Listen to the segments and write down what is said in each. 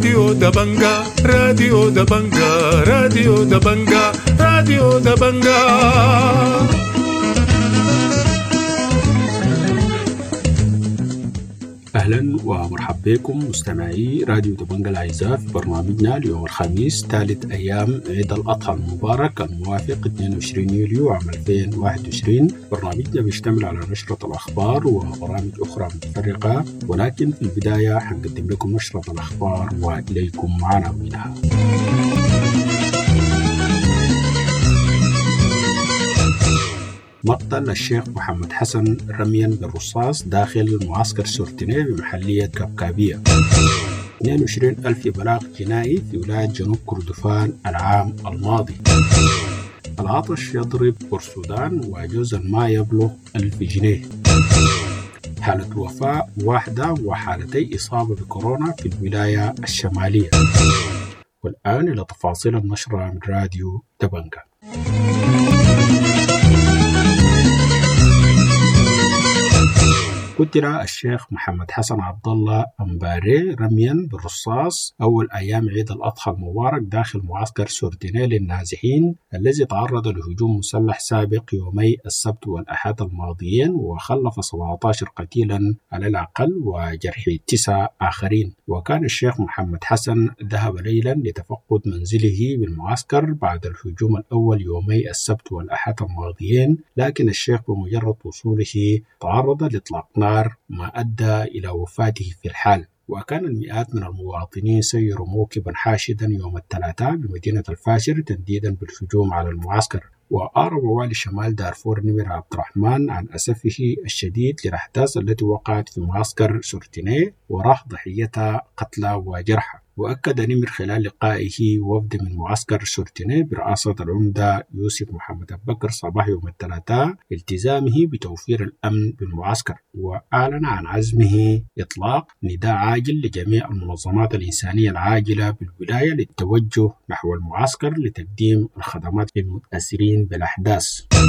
راديو دبنجا راديو دبنجا راديو دبنجا راديو دبنجا. أهلا ومرحبا بكم مستمعي راديو دبنجا الأعزاء في برنامجنا اليوم الخميس ثالث أيام عيد الأضحى المبارك الموافق 22 يوليو عام 2021. برنامجنا بيشتمل على نشرة الأخبار وبرامج أخرى متفرقة، ولكن في البداية حنقدم لكم نشرة الأخبار وإليكم عناوينها. مقتل الشيخ محمد حسن رميا بالرصاص داخل معسكر سورتيني بمحلية كبكابية. 22,000 بلاغ جنائي في ولاية جنوب كردفان العام الماضي. العطش يضرب بورسودان وجوز ما يبلغ 1000 جنيه. حالة وفاة واحدة وحالتي إصابة بكورونا في الولاية الشمالية. والآن إلى تفاصيل النشرة من راديو دبنجا. قتل الشيخ محمد حسن عبد الله أمباري رميا بالرصاص أول أيام عيد الأضحى المبارك داخل معسكر سورتيني للنازحين الذي تعرض لهجوم مسلح سابق يومي السبت والأحد الماضيين وخلف 17 قتيلا على الأقل وجرح 9 آخرين. وكان الشيخ محمد حسن ذهب ليلا لتفقد منزله بالمعسكر بعد الهجوم الأول يومي السبت والأحد الماضيين، لكن الشيخ بمجرد وصوله تعرض لإطلاق نار ما أدى إلى وفاته في الحال. وكان المئات من المواطنين سيروا موكبا حاشدا يوم الثلاثاء بمدينة الفاشر تنديدا بالهجوم على المعسكر. وأعرب والي شمال دارفور نمر عبد الرحمن عن أسفه الشديد للأحداث التي وقعت في معسكر سورتيني وراح ضحيتها قتلى وجرحى. وأكد نمر خلال لقائه وفد من معسكر سورتيني برئاسة العمدة يوسف محمد بكر صباح يوم الثلاثاء التزامه بتوفير الأمن بالمعسكر، وأعلن عن عزمه إطلاق نداء عاجل لجميع المنظمات الإنسانية العاجلة بالولاية للتوجه نحو المعسكر لتقديم الخدمات للمتأثرين بالأحداث.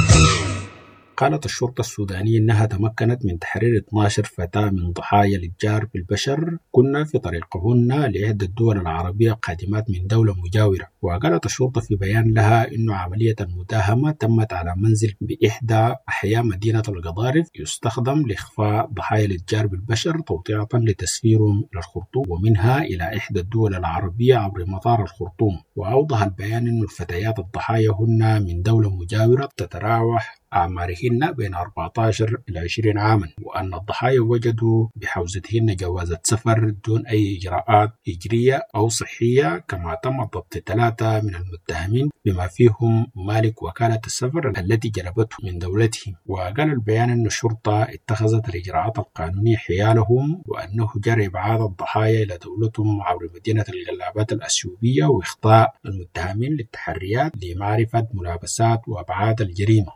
قالت الشرطة السودانية أنها تمكنت من تحرير 12 فتاة من ضحايا الإتجار بالبشر كنا في طريقهن لإحدى الدول العربية قادمات من دولة مجاورة. وقالت الشرطة في بيان لها أن عملية المداهمة تمت على منزل بإحدى أحياء مدينة القضارف يستخدم لإخفاء ضحايا الإتجار بالبشر توطئة لتسفيرهم إلى الخرطوم ومنها إلى إحدى الدول العربية عبر مطار الخرطوم. وأوضح البيان أن الفتيات الضحايا هن من دولة مجاورة تتراوح أعمارهن بين 14 إلى 20 عاما، وأن الضحايا وجدوا بحوزتهن جوازة سفر دون أي إجراءات إجرية أو صحية، كما تم ضبط 3 من المتهمين بما فيهم مالك وكالة السفر التي جلبتهم من دولتهم. وقال البيان أن الشرطة اتخذت الإجراءات القانونية حيالهم وأنه جرى إبعاد الضحايا إلى دولتهم عبر مدينة الجلابات الأثيوبية وإخضاع المتهمين للتحريات لمعرفة ملابسات وأبعاد الجريمة.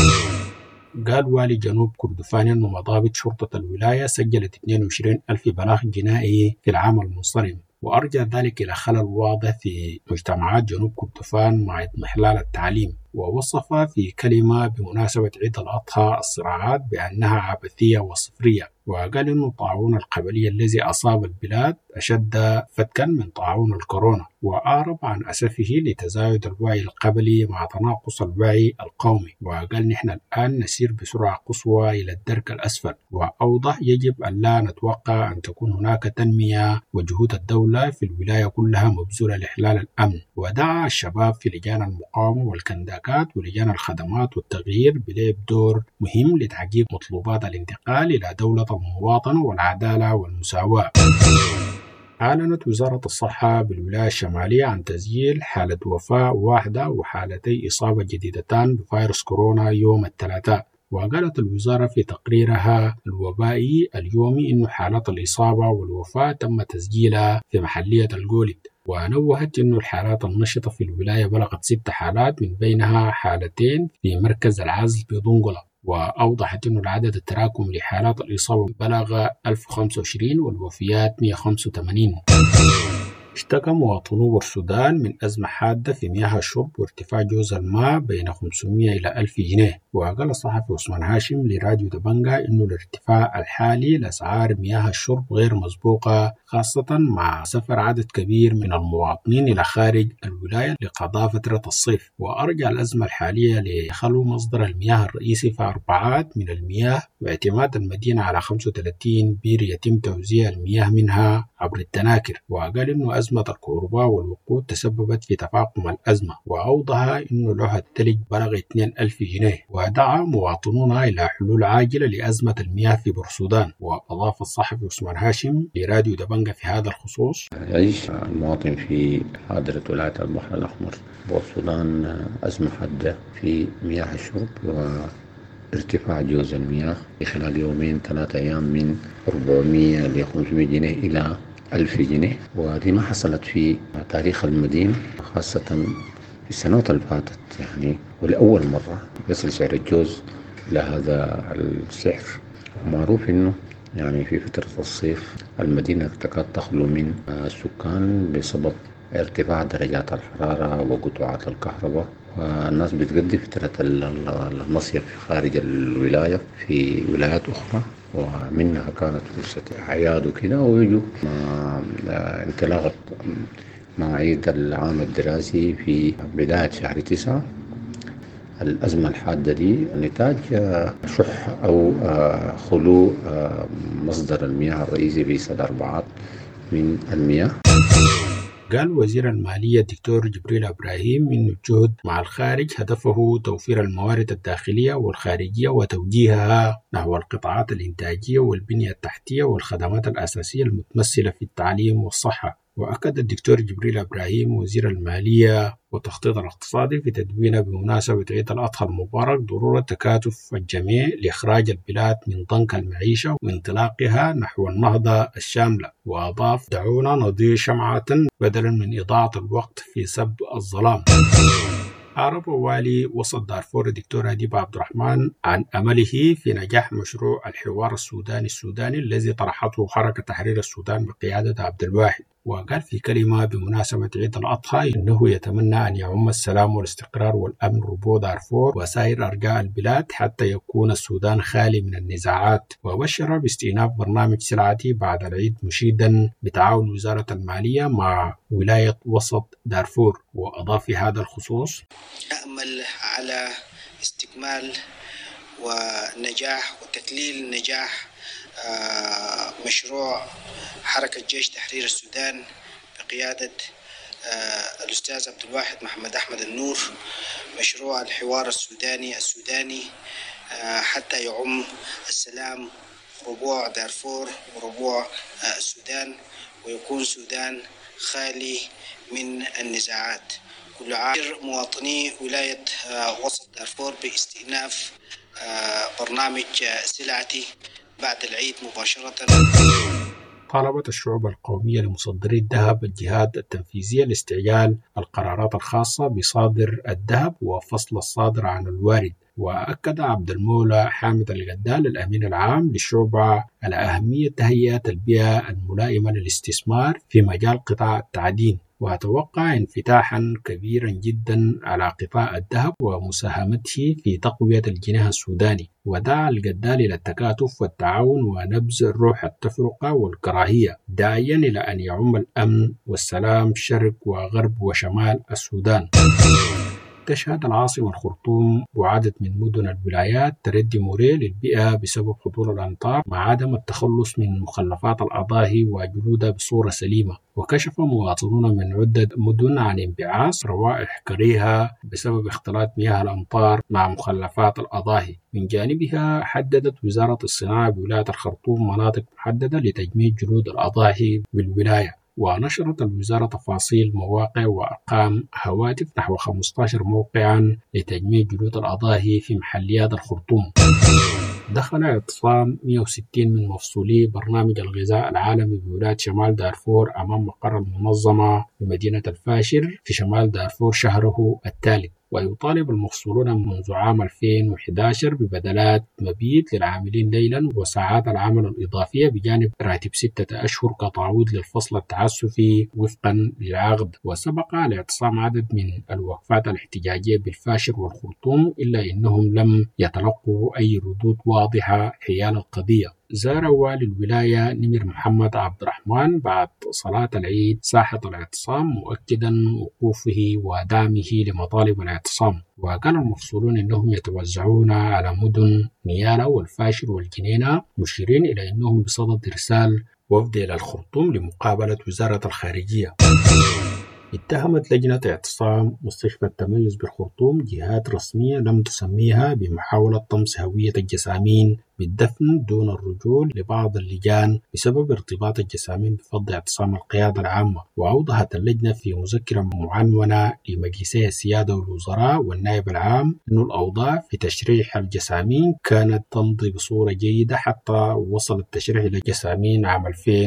قال والي جنوب كردفان أن مضابط شرطة الولاية سجلت 22,000 بلاغ جنائي في العام المنصرم، وأرجى ذلك إلى خلل واضح في مجتمعات جنوب كردفان مع اضمحلال التعليم. ووصف في كلمة بمناسبة عيد الأضحى الصراعات بأنها عبثية وصفرية. وقال أن طاعون القبلي الذي أصاب البلاد أشد فتكا من طاعون الكورونا. وأعرب عن أسفه لتزايد الوعي القبلي مع تناقص الوعي القومي. وقال نحن الآن نسير بسرعة قصوى إلى الدرك الأسفل. وأوضح يجب أن لا نتوقع أن تكون هناك تنمية وجهود الدولة في الولاية كلها مبذولة لإحلال الأمن. ودعا الشباب في لجان المقاومة والكنداكات ولجان الخدمات والتغيير بلعب دور مهم لتحقيق مطلوبات الانتقال إلى دولة المواطنة والعدالة والمساواة. أعلنت وزارة الصحة بالولاية الشمالية عن تسجيل حالة وفاة واحدة وحالتي إصابة جديدتان بفيروس كورونا يوم الثلاثاء. وقالت الوزارة في تقريرها الوبائي اليومي أن حالات الإصابة والوفاة تم تسجيلها في محلية الجولد. ونوهت أن الحالات النشطة في الولاية بلغت 6 حالات من بينها 2 في مركز العزل بدونغولا. وأوضحت أن العدد التراكم لحالات الإصابة بلغ 1025 والوفيات 185. اشتكى مواطنو بورسودان من أزمة حادة في مياه الشرب وارتفاع جوز الماء بين 500 إلى 1000 جنيه. وقال الصحفي عثمان هاشم لراديو دبنجة إنه الارتفاع الحالي لأسعار مياه الشرب غير مسبوقة، خاصة مع سفر عدد كبير من المواطنين إلى خارج الولاية لقضاء فترة الصيف. وأرجع الأزمة الحالية لخلو مصدر المياه الرئيسي في أربعات من المياه واعتماد المدينة على 35 بير يتم توزيع المياه منها عبر التناكر. وقال إنه أزمة الكهرباء والوقود تسببت في تفاقم الأزمة، وأوضح إنه لوحة الثلج بلغ 2000 جنيه. ودعا مواطنون إلى حلول عاجلة لأزمة المياه في بورسودان. وأضاف الصحفي عثمان هاشم لراديو دبنجة في هذا الخصوص: يعيش المواطن في حاضرة ولاية البحر الأحمر بورسودان أزمة حادة في مياه الشرب وارتفاع جوز المياه في خلال يومين 3 أيام من 400 ل 500 جنيه إلى 1000 جنيه. ودي ما حصلت في تاريخ المدينة، خاصة في السنوات اللي فاتت يعني، ولأول مرة يصل سعر الجوز لهذا السعر. معروف إنه يعني في فترة الصيف المدينة تكاد تخلو من السكان بسبب ارتفاع درجات الحرارة وقطوعات الكهرباء، والناس بتقضي فترة المصيف خارج الولاية في ولايات أخرى، ومنها كانت فرصة أعياد وكده، ويجوا مع انطلاقة مواعيد العام الدراسي في بداية شهر 9. الأزمة الحادة دي نتاج شح أو خلو مصدر المياه الرئيسي في سد أربعات من المياه. قال وزير المالية الدكتور جبريل إبراهيم إن الجهد مع الخارج هدفه توفير الموارد الداخلية والخارجية وتوجيهها نحو القطاعات الإنتاجية والبنية التحتية والخدمات الأساسية المتمثلة في التعليم والصحة. وأكد الدكتور جبريل إبراهيم وزير المالية والتخطيط الاقتصادي في تدوينه بمناسبة عيد الأضحى المبارك ضرورة تكاتف الجميع لإخراج البلاد من ضنك المعيشة وانطلاقها نحو النهضة الشاملة. وأضاف: دعونا نضيء شمعة بدلا من إضاعة الوقت في سب الظلام. أعرب والي وسط دارفور الدكتور أديب عبد الرحمن عن أمله في نجاح مشروع الحوار السوداني الذي طرحته حركة تحرير السودان بقيادة عبد الواحد. وقال في كلمة بمناسبة عيد الأضحى إنه يتمنى أن يعم السلام والاستقرار والأمن ربوع دارفور وسائر أرجاء البلاد حتى يكون السودان خالي من النزاعات. وبشر باستئناف برنامج سلعتي بعد العيد مشيدا بتعاون وزارة المالية مع ولاية وسط دارفور. وأضاف في هذا الخصوص: نأمل على استكمال ونجاح وتكليل نجاح مشروع حركة جيش تحرير السودان بقيادة الأستاذ عبد الواحد محمد أحمد النور، مشروع الحوار السوداني حتى يعم السلام ربوع دارفور وربوع السودان، ويكون سودان خالي من النزاعات. كل عام مواطني ولاية وسط دارفور باستئناف برنامج سلعتي بعد العيد مباشرة. طالبت الشعوب القومية لمصدري الذهب الجهات التنفيذية لاستعجال القرارات الخاصة بصادر الذهب وفصل الصادر عن الوارد. وأكد عبد المولى حامد الغدال الأمين العام للشعبة على أهمية تهيئة البيئة الملائمة للاستثمار في مجال قطاع التعدين، وأتوقع انفتاحا كبيرا جدا على قطاع الذهب ومساهمته في تقوية الجنيه السوداني. ودعا الغدال إلى التكاتف والتعاون ونبذ روح التفرقة والكراهية، داعيا إلى أن يعم الأمن والسلام شرق وغرب وشمال السودان. تشهد العاصمة الخرطوم وعدد من مدن الولايات تردي مري للبيئة بسبب هطول الأمطار مع عدم التخلص من مخلفات الأضاحي وجلودها بصورة سليمة. وكشف مواطنون من عدة مدن عن انبعاث روائح كريهة بسبب اختلاط مياه الأمطار مع مخلفات الأضاحي. من جانبها حددت وزارة الصناعة بولاية الخرطوم مناطق محددة لتجميع جلود الأضاحي بالولاية. ونشرت الوزارة تفاصيل مواقع وأرقام هواتف نحو 15 موقعا لتجميع جلود الأضاحي في محليات الخرطوم. دخل اعتصام 160 من مفصولي برنامج الغذاء العالمي بولاية شمال دارفور أمام مقر المنظمة بمدينة الفاشر في شمال دارفور شهره الثالث. ويطالب المفصولون منذ عام 2011 ببدلات مبيت للعاملين ليلا وساعات العمل الإضافية بجانب راتب 6 أشهر كتعويض للفصل التعسفي وفقا للعقد. وسبق لاعتصام عدد من الوقفات الاحتجاجية بالفاشر والخرطوم إلا أنهم لم يتلقوا أي ردود واضحة حيال القضية. زار والي الولاية نمر محمد عبد الرحمن بعد صلاة العيد ساحة الاعتصام مؤكدا وقوفه ودعمه لمطالب الاعتصام، وقال المفصولون أنهم يتوزعون على مدن نيالا والفاشر والجنينة، مشيرين إلى أنهم بصدد إرسال وفد إلى الخرطوم لمقابلة وزارة الخارجية. اتهمت لجنة اعتصام مستشفى التميز بالخرطوم جهات رسمية لم تسميها بمحاولة طمس هوية الجسامين بالدفن دون الرجوع لبعض اللجان بسبب ارتباط الجسامين بفض اعتصام القيادة العامة. وأوضحت اللجنة في مذكرة معنونة لمجلسي السيادة والوزراء والنائب العام أن الأوضاع في تشريح الجسامين كانت تمضي بصورة جيدة حتى وصل التشريح إلى الجسامين عام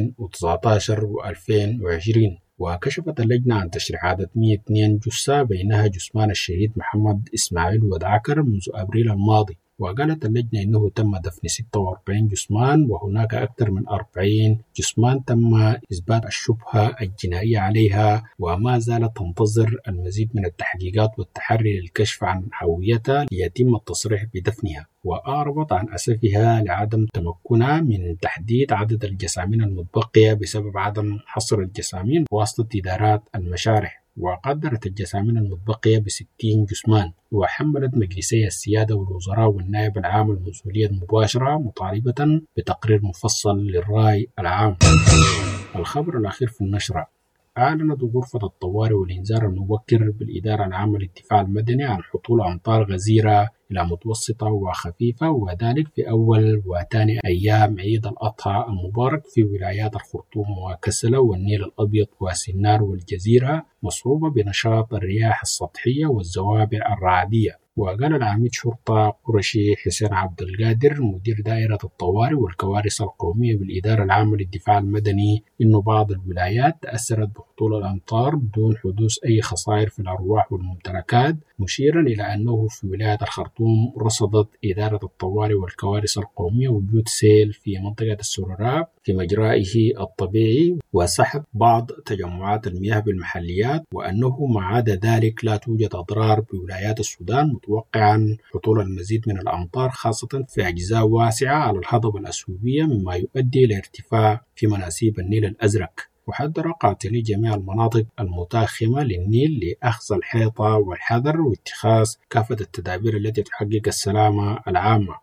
2019 و2020. وكشفت اللجنة عن تشريح عدد 102 جثة بينها جثمان الشهيد محمد إسماعيل ودعكر منذ أبريل الماضي. وقالت اللجنة أنه تم دفن 46 جثمان وهناك أكثر من 40 جثمان تم إثبات الشبهة الجنائية عليها وما زالت تنتظر المزيد من التحقيقات والتحري للكشف عن هويتها ليتم التصريح بدفنها. وأعربت عن أسفها لعدم تمكنها من تحديد عدد الجسامين المتبقية بسبب عدم حصر الجسامين بواسطة إدارات المشارح، وقدرت الجسامين المتبقية ب60 جثمان. وحملت مجلسي السيادة والوزراء والنائب العام المسؤولية المباشرة مطالبة بتقرير مفصل للرأي العام. الخبر الأخير في النشرة: أعلنت غرفة الطوارئ والإنذار المبكر بالإدارة العامة للدفاع المدني عن هطول أمطار غزيرة إلى متوسطة وخفيفة، وذلك في أول وثاني أيام عيد الأضحى المبارك في ولايات الخرطوم وكسلة والنيل الأبيض وسنار والجزيرة، مصحوبة بنشاط الرياح السطحية والزوابع الرعدية. وقال العميد شرطة قرشي حسين عبد القادر مدير دائرة الطوارئ والكوارث القومية بالإدارة العامة للدفاع المدني إنه بعض الولايات تأثرت بهطول الأمطار دون حدوث أي خسائر في الأرواح والممتلكات، مشيرا إلى أنه في ولاية الخرطوم رصدت إدارة الطوارئ والكوارث القومية وجود سيل في منطقة السروراب في مجرائه الطبيعي وسحب بعض تجمعات المياه بالمحليات، وأنه ما عدا ذلك لا توجد أضرار بولايات السودان، متوقعا هطول المزيد من الأمطار خاصة في أجزاء واسعة على الهضبة الأثيوبية مما يؤدي إلى ارتفاع في مناسيب النيل الأزرق. وحذر قاطني جميع المناطق المتاخمة للنيل لأخذ الحيطة والحذر واتخاذ كافة التدابير التي تحقق السلامة العامة.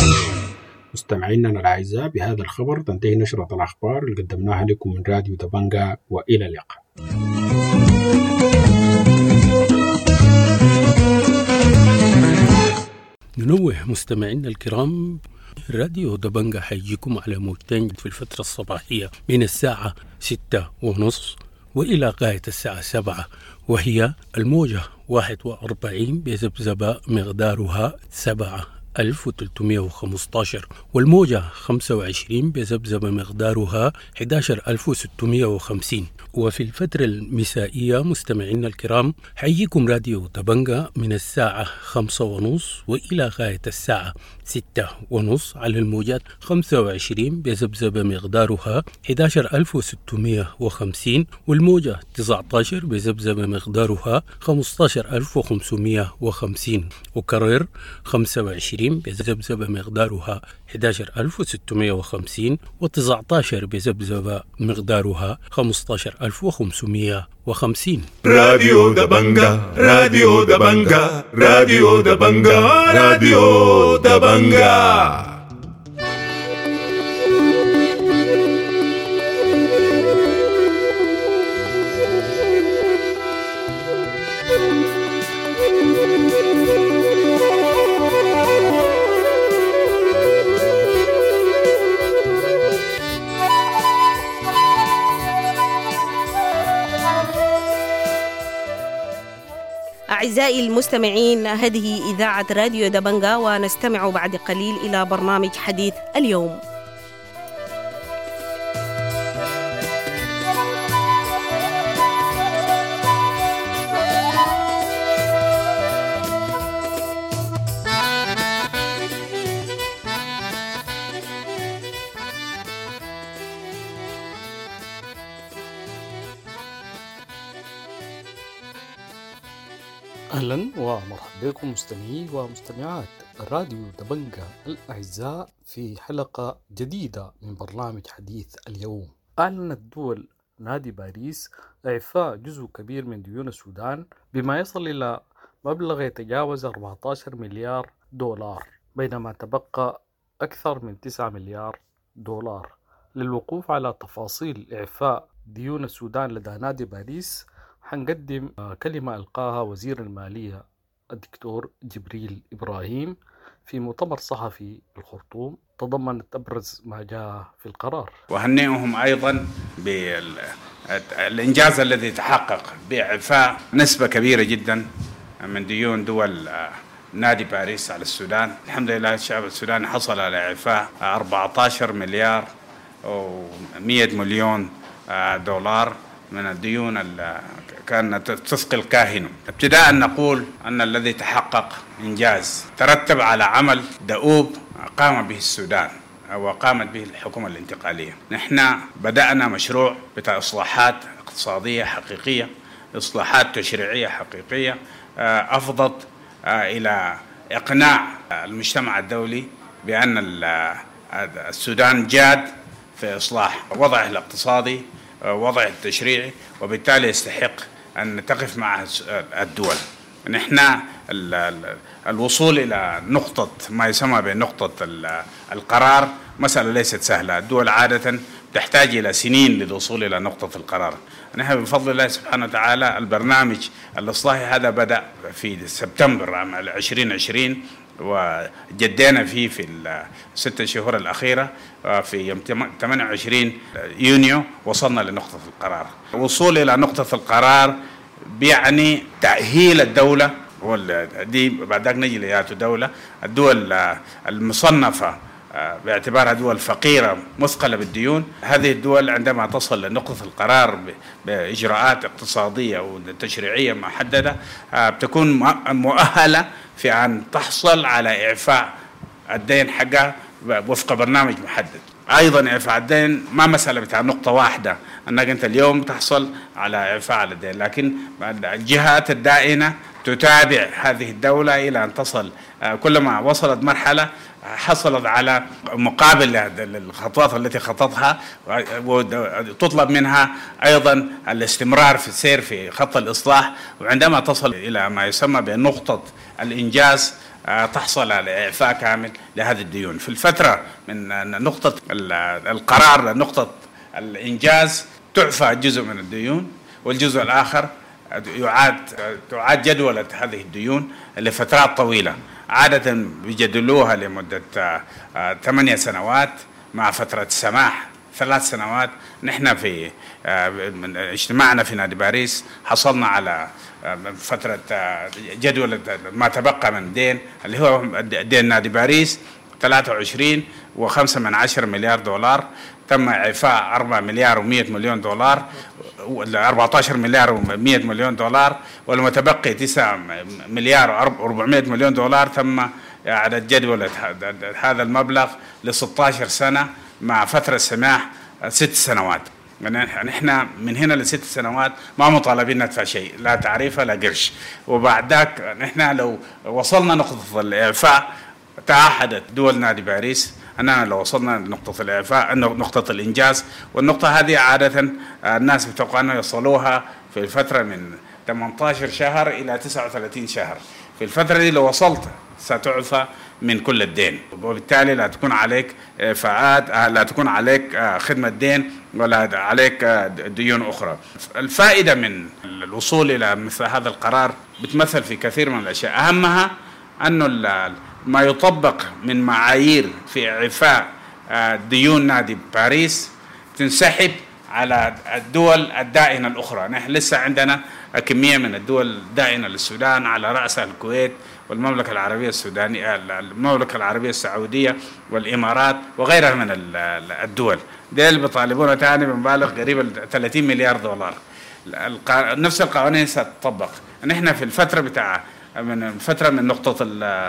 مستمعينا الأعزاء، بهذا الخبر تنتهي نشرة الأخبار اللي قدمناها لكم من راديو دبنجا، وإلى اللقاء. ننوه مستمعينا الكرام، راديو دبنجا حيجيكم على موجتين في الفترة الصباحية من الساعة 6:30 وإلى غاية الساعة 7، وهي الموجة 41 بذبذبة مقدارها 7315، والموجة 25 بذبذبة مقدارها 11650. وفي الفترة المسائية مستمعينا الكرام حييكم راديو دبنجا من الساعة 5:30 وإلى غاية الساعة 6:30 على الموجات 25 بذبذبة مقدارها 11650، والموجة 19 بذبذبة مقدارها 15550، وكرر 25 بذبذبة مقدارها 11650 و19 بذبذبة مقدارها 15550. راديو دبنجا، راديو دبنجا، راديو دبنجا، راديو دبنجا. أعزائي المستمعين، هذه إذاعة راديو دبنجا، ونستمع بعد قليل إلى برنامج حديث اليوم. أهلا ومرحبا بكم مستمعي ومستمعات راديو دبنجة الأعزاء في حلقة جديدة من برنامج حديث اليوم. أعلنت دول نادي باريس إعفاء جزء كبير من ديون السودان بما يصل إلى مبلغ يتجاوز 14 مليار دولار، بينما تبقى أكثر من 9 مليار دولار. للوقوف على تفاصيل إعفاء ديون السودان لدى نادي باريس حنقدم كلمة ألقاها وزير المالية الدكتور جبريل إبراهيم في مؤتمر صحفي بالخرطوم تضمنت أبرز ما جاء في القرار. وهنئهم أيضا بالإنجاز الذي تحقق بإعفاء نسبة كبيرة جدا من ديون دول نادي باريس على السودان. الحمد لله الشعب السوداني حصل على إعفاء 14 مليار و100 مليون دولار من الديون كانت تثقل كاهنه. ابتداء نقول أن الذي تحقق إنجاز ترتب على عمل دؤوب قام به السودان وقامت به الحكومة الانتقالية. نحن بدأنا مشروع بتاع إصلاحات اقتصادية حقيقية، إصلاحات تشريعية حقيقية أفضت إلى إقناع المجتمع الدولي بأن السودان جاد في إصلاح وضعه الاقتصادي وضعه التشريعي، وبالتالي يستحق أن تقف مع الدول. نحن الوصول إلى نقطة ما يسمى بنقطة القرار مسألة ليست سهلة. الدول عادة تحتاج إلى سنين للوصول إلى نقطة القرار. نحن بفضل الله سبحانه وتعالى البرنامج الإصلاحي هذا بدأ في سبتمبر عام 2020 وجدينا فيه في الستة شهور الأخيرة. في يوم 28 يونيو وصلنا لنقطة القرار. الوصول إلى نقطة القرار بيعني تأهيل الدولة، ودي بعد ذلك نجي ليات دولة الدول المصنفة باعتبارها دول فقيرة مثقلة بالديون. هذه الدول عندما تصل لنقطة القرار بإجراءات اقتصادية وتشريعية محددة بتكون مؤهلة في أن تحصل على إعفاء الدين حقها وفق برنامج محدد. أيضا إعفاء الدين ما مسألة بتاع نقطة واحدة أنك أنت اليوم تحصل على إعفاء على الدين، لكن الجهات الدائنة تتابع هذه الدولة إلى أن تصل، كلما وصلت مرحلة حصلت على مقابل الخطوات التي خطتها، وتطلب منها أيضا الاستمرار في السير في خط الإصلاح. وعندما تصل إلى ما يسمى بنقطة الإنجاز تحصل على إعفاء كامل لهذه الديون. في الفترة من نقطة القرار لنقطة الإنجاز تعفى جزء من الديون، والجزء الآخر تعاد جدولة هذه الديون لفترات طويلة. عادة بيجدلوها لمدة 8 سنوات مع فترة سماح 3 سنوات. نحن في اجتماعنا في نادي باريس حصلنا على فترة جدولة ما تبقى من دين اللي هو دين نادي باريس 23.5 مليار دولار. تم إعفاء 4 مليار و100 مليون دولار، 14 مليار و100 مليون دولار، والمتبقي 9 مليار و400 مليون دولار تم إعادة جدولة هذا المبلغ ل16 سنة مع فترة سماح 6 سنوات. نحن من هنا ل6 سنوات ما مطالبين ندفع شيء، لا تعريفة لا قرش. وبعد ذاك نحن لو وصلنا نقطة الإعفاء تعهدت دول نادي باريس أننا لو وصلنا لنقطة الإعفاء نقطة الإنجاز، والنقطة هذه عادة الناس بتوقع أنه يصلوها في الفترة من 18 شهر إلى 39 شهر. في الفترة دي لو وصلت ستعفى من كل الدين، وبالتالي لا تكون عليك إعفاءات، لا تكون عليك خدمة دين ولا عليك ديون أخرى. الفائدة من الوصول إلى مثل هذا القرار بتمثل في كثير من الأشياء، أهمها أنه ما يطبق من معايير في إعفاء ديون نادي باريس تنسحب على الدول الدائنة الأخرى. نحن لسه عندنا كمية من الدول الدائنة للسودان على رأسها الكويت والمملكة العربية السودانية، المملكة العربية السعودية والإمارات وغيرها من الدول. ديل بيطالبون تاني بمبالغ قريبة 30 مليار دولار. نفس القوانين ستطبق. نحن في الفترة من نقطة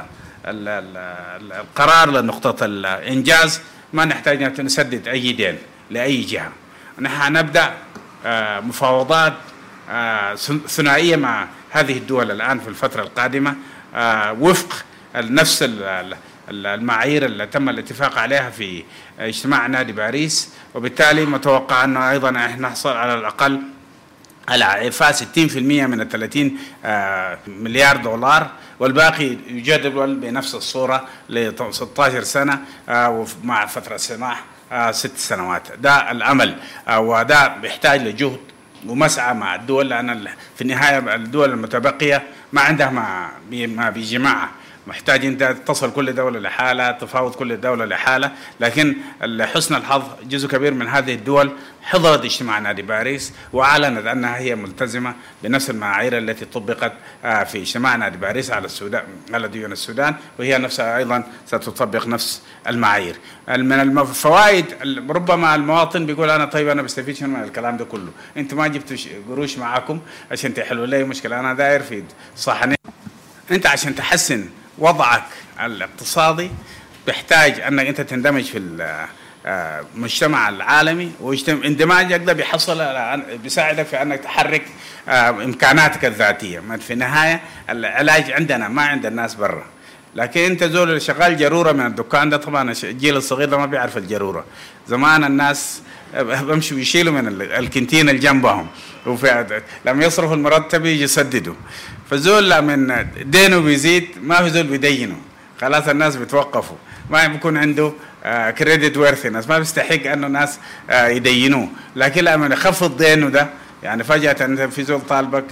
القرار لنقطة الإنجاز ما نحتاج أن نسدد أي دين لأي جهة. نحن نبدأ مفاوضات ثنائية مع هذه الدول الآن في الفترة القادمة وفق نفس المعايير اللي تم الاتفاق عليها في اجتماع نادي باريس، وبالتالي متوقع أنه أيضا نحصل على الأقل على إعفاء 60% من 30 مليار دولار، والباقي يجدول بنفس الصورة ل 16 سنة ومع فترة سماح 6 سنوات. ده الأمل، وده بيحتاج لجهد ومسعى مع الدول، لأن في النهاية الدول المتبقية ما عندها ما بجماعة، محتاج انت تصل كل دولة لحالة، تفاوض كل دولة لحالة. لكن لحسن الحظ جزء كبير من هذه الدول حضرت اجتماع نادي باريس وأعلنت أنها هي ملتزمة بنفس المعايير التي طبقت في اجتماع نادي باريس على السودان، على ديون السودان، وهي نفسها أيضا ستطبق نفس المعايير. من الفوائد ربما المواطن بيقول أنا طيب أنا بستفيد شنو من الكلام ده كله؟ أنتم ما جبتوا قروش معاكم عشان تحلوا لي مشكلة، أنا داير في صحنين. أنت عشان تحسن وضعك الاقتصادي بيحتاج أنك أنت تندمج في المجتمع العالمي، واندماجك ده بيساعدك في أنك تحرك إمكاناتك الذاتية. في النهاية العلاج عندنا ما عند الناس برا، لكن أنت زول اللي شغال جرورة من الدكان ده، طبعا الجيل الصغير ده ما بيعرف الجرورة. زمان الناس بمشوا يشيلوا من الكنتين اللي جنبهم، لما يصرفوا المرتب يجي يسددوا، فزول من دينه بيزيد ما في زول بيدينه، خلاص الناس بتوقفوا، ما بيكون عنده كريدت وورثينس، ما بيستحق انه الناس يدينوه. لكن لما يخفض دينه ده، يعني فجأة انت في زول طالبك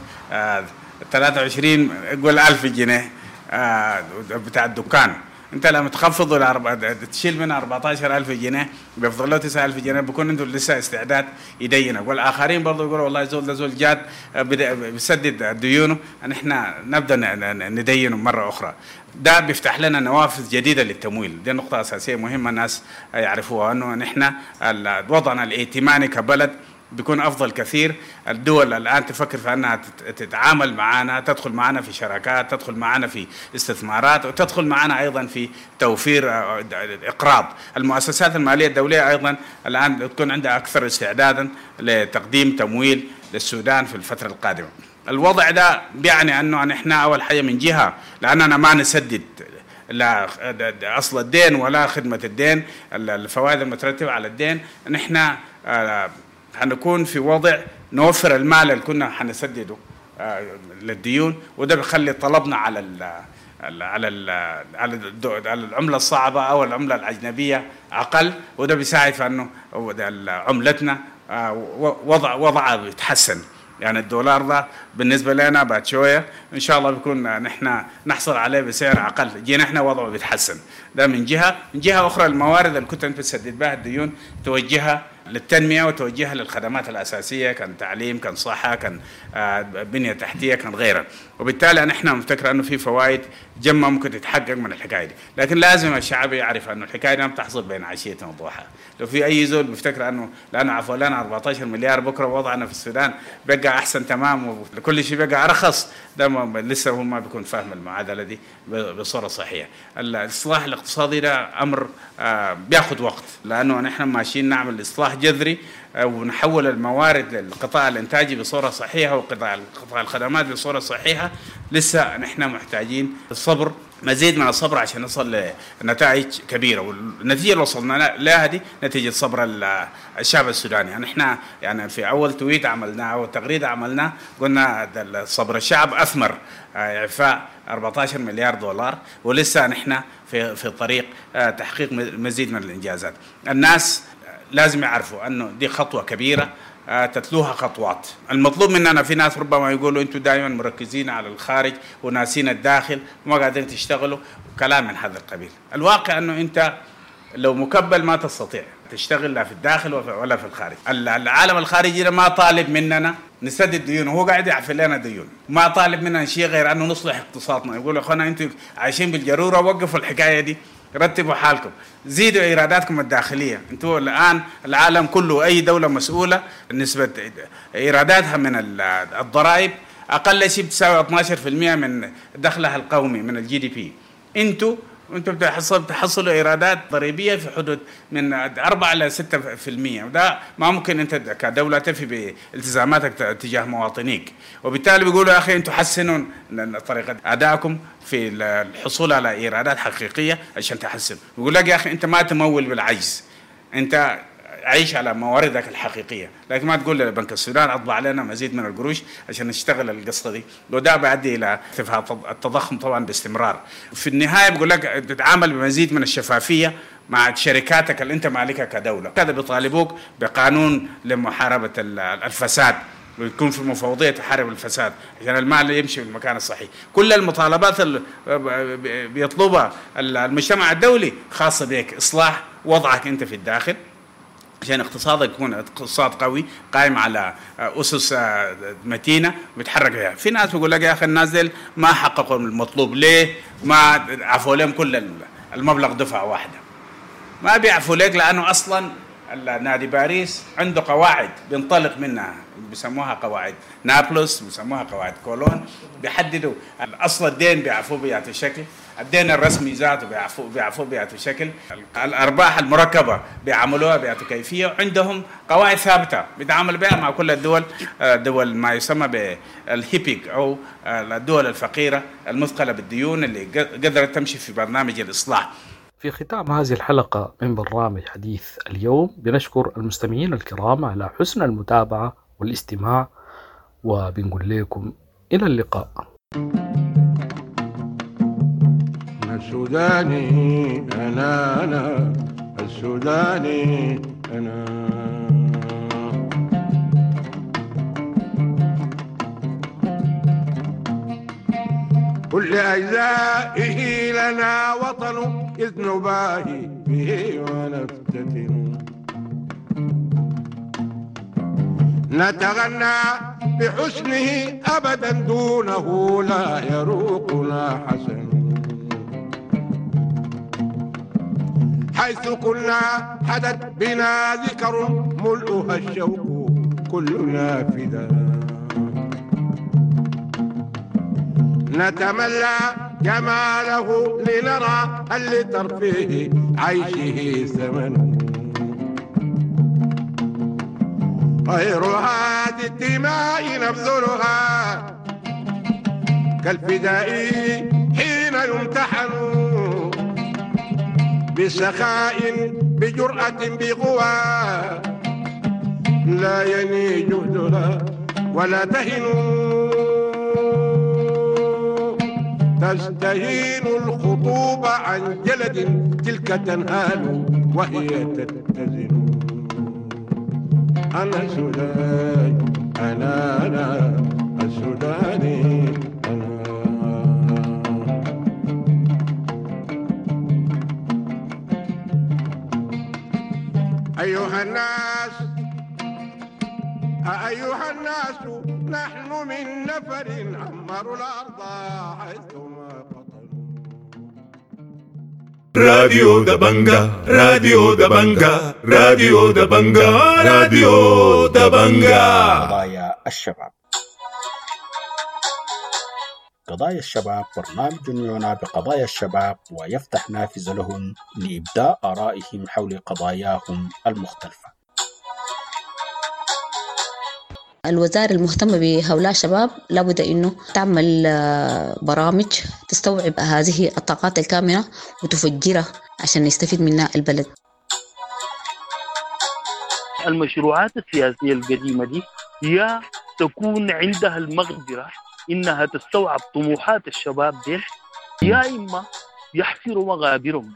23 يقول 1000 جنيه بتاع الدكان، انت لما تخفضوا تشيل منها 14000 جنيه بيفضل له 9000 جنيه، بيكون عنده لسه استعداد يدينك. والاخرين برضه يقولوا والله زول ده زول جاد بيسدد ديونه، نحن نبدا ندينه مره اخرى. ده بيفتح لنا نوافذ جديده للتمويل. دي نقطه اساسيه مهمه الناس يعرفوها، انه نحن وضعنا الائتماني كبلد بيكون أفضل كثير. الدول الآن تفكر في أنها تتعامل معنا، تدخل معنا في شراكات، تدخل معنا في استثمارات، وتدخل معنا أيضا في توفير إقراض. المؤسسات المالية الدولية أيضا الآن تكون عندها أكثر استعدادا لتقديم تمويل للسودان في الفترة القادمة. الوضع ده بيعني أنه نحن أول حاجة من جهة لأننا ما نسدد لا أصل الدين ولا خدمة الدين، الفوائد المترتبة على الدين، نحن هنكون في وضع نوفر المال اللي كنا هنسدده للديون، وده بيخلي طلبنا على العملة الصعبة أو العملة الأجنبية أقل، وده بيساعد في أنه عملتنا وضعها بيتحسن. يعني الدولار ده بالنسبة لنا بعد شوية إن شاء الله بيكون نحن نحصل عليه بسعر أقل، جينا نحن وضعه بيتحسن. ده من جهة. من جهة أخرى الموارد اللي كنت أنت تسدد بها الديون توجهها للتنمية وتوجهها للخدمات الأساسية، كان تعليم، كان صحة، كان بنية تحتية، كان غيرها. وبالتالي نحن مفتكر أنه في فوائد جمة ممكن تتحقق من الحكاية دي، لكن لازم الشعب يعرف أنه الحكاية دي ما بتحصل بين عشية وضحى. لو في أي زول بيفتكر أنه لأنه عفوا لنا 14 مليار بكرة وضعنا في السودان بقى أحسن تمام وكل شيء بقى أرخص، ده لسه هو ما بيكون فاهم المعادلة دي بصورة صحيحة. الإصلاح الاقتصادي ده أمر بياخد وقت، لأنه نحن ماشيين نعمل إصلاح جذري ونحول الموارد للقطاع الإنتاجي بصورة صحيحة وقطاع الخدمات بصورة صحيحة. لسه نحن محتاجين الصبر، مزيد من الصبر عشان نصل لنتائج كبيرة، والنتيجة اللي وصلنا لها دي نتيجة صبر الشعب السوداني. يعني احنا يعني في أول تويت عملناه أو تغريدة عملناه قلنا صبر الشعب أثمر إعفاء 14 مليار دولار، ولسه نحن في طريق تحقيق مزيد من الإنجازات. الناس لازم يعرفوا أنه دي خطوة كبيرة تتلوها خطوات. المطلوب مننا، في ناس ربما يقولوا أنتم دائما مركزين على الخارج وناسين الداخل وما قاعدين تشتغلوا، كلام من هذا القبيل. الواقع أنه أنت لو مكبل ما تستطيع تشتغل لا في الداخل ولا في الخارج. العالم الخارجي ما طالب مننا نسدد ديون، وهو قاعد يعفي لنا ديون، ما طالب مننا شيء غير أنه نصلح اقتصادنا. يقول يا أخوانا أنتم عايشين بالجرورة، وقفوا الحكاية دي، رتبوا حالكم، زيدوا إيراداتكم الداخلية. أنتوا الآن العالم كله أي دولة مسؤولة نسبة إيراداتها من الضرائب أقل شيء بتساوي 12% من دخلها القومي من الجي دي بي. أنتوا وانتم بتحصلوا ايرادات ضريبيه في حدود من 4 إلى 6%، وده ما ممكن انت كدوله تفي بالتزاماتك تجاه مواطنيك. وبالتالي بيقولوا يا اخي انتم حسنوا طريقه ادائكم في الحصول على ايرادات حقيقيه عشان تحسن. يقول لك يا اخي انت ما تمول بالعجز، انت عيش على مواردك الحقيقيه، لكن ما تقول لبنك السودان اطبع علينا مزيد من القروش عشان نشتغل القصه دي، وده بيؤدي الى ارتفاع التضخم طبعا باستمرار. في النهايه بقول لك تتعامل بمزيد من الشفافيه مع شركاتك اللي انت مالكها كدوله. هذا بيطالبوك بقانون لمحاربه الفساد، ويكون في مفوضيه تحارب الفساد عشان المال يمشي في المكان الصحيح. كل المطالبات اللي بيطلبها المجتمع الدولي خاصه بك، اصلاح وضعك انت في الداخل عشان اقتصادك يكون اقتصاد قوي قائم على اسس متينه وبيتحرك فيها. في ناس بيقول لك يا اخي الناس ديل ما حققوا المطلوب، ليه ما عفوا لهم كل المبلغ دفعه واحده؟ ما بيعفوا لك لانه اصلا نادي باريس عنده قواعد بينطلق منها، بيسموها قواعد نابلس، بيسموها قواعد كولون، بيحددوا اصل الدين بيعفوه بيعطي شكل، الدين الرسمي ذاته بيعفوه بيعطي شكل، الارباح المركبه بيعملوها بيعطوا كيفيه، وعندهم قواعد ثابته بيتعامل بها مع كل الدول، دول ما يسمى بالهيبيك او الدول الفقيره المثقله بالديون اللي قدرت تمشي في برنامج الاصلاح. في ختام هذه الحلقة من برنامج حديث اليوم بنشكر المستمعين الكرام على حسن المتابعة والاستماع، وبنقول لكم إلى اللقاء. السوداني أنا السوداني أنا كل أجزائه لنا وطن إذ نباهي به ونفتتن، نتغنى بحسنه أبدا دونه لا يروقنا حسن، حيث كنا حدث بنا ذكر ملؤها الشوق كلنا فدا، نتملى جماله لنرى هل لترفيه عيشه ثمن، غير هذه الدماء نبذلها كالفداء حين يمتحن، بسخاء بجرأة بقوى لا يني جهدها ولا تهن، تستهين الخطوب عن جلد تلك تنهال وهي تتزن. أنا السوداني أنا السوداني أنا. أيها الناس نحن من نفر عمروا الأرض حيثما قطنوا. راديو دبنجا راديو دبنجا راديو دبنجا راديو دبنجا. قضايا الشباب. قضايا الشباب برنامج يعنى بقضايا الشباب ويفتح نافذة لهم لإبداء آرائهم حول قضاياهم المختلفة. الوزارة المهتمة بهؤلاء الشباب لابد أنه تعمل برامج تستوعب هذه الطاقات الكامنة وتفجرها عشان يستفيد منها البلد. المشروعات السياسية القديمة دي يا تكون عندها المقدرة إنها تستوعب طموحات الشباب دي، يا إما يحفروا مغابرهم.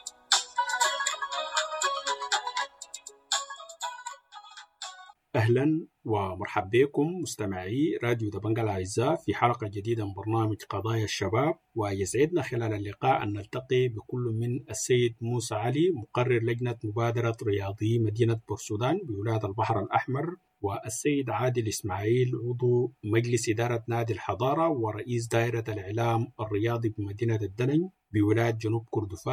أهلا ومرحبا بكم مستمعي راديو دبنجا الأعزاء في حلقة جديدة من برنامج قضايا الشباب. ويسعدنا خلال اللقاء أن نلتقي بكل من السيد موسى علي مقرر لجنة مبادرة رياضي مدينة بورسودان بولاية البحر الأحمر، والسيد عادل إسماعيل عضو مجلس إدارة نادي الحضارة ورئيس دائرة الإعلام الرياضي بمدينة الدنج بولاية جنوب كردفان،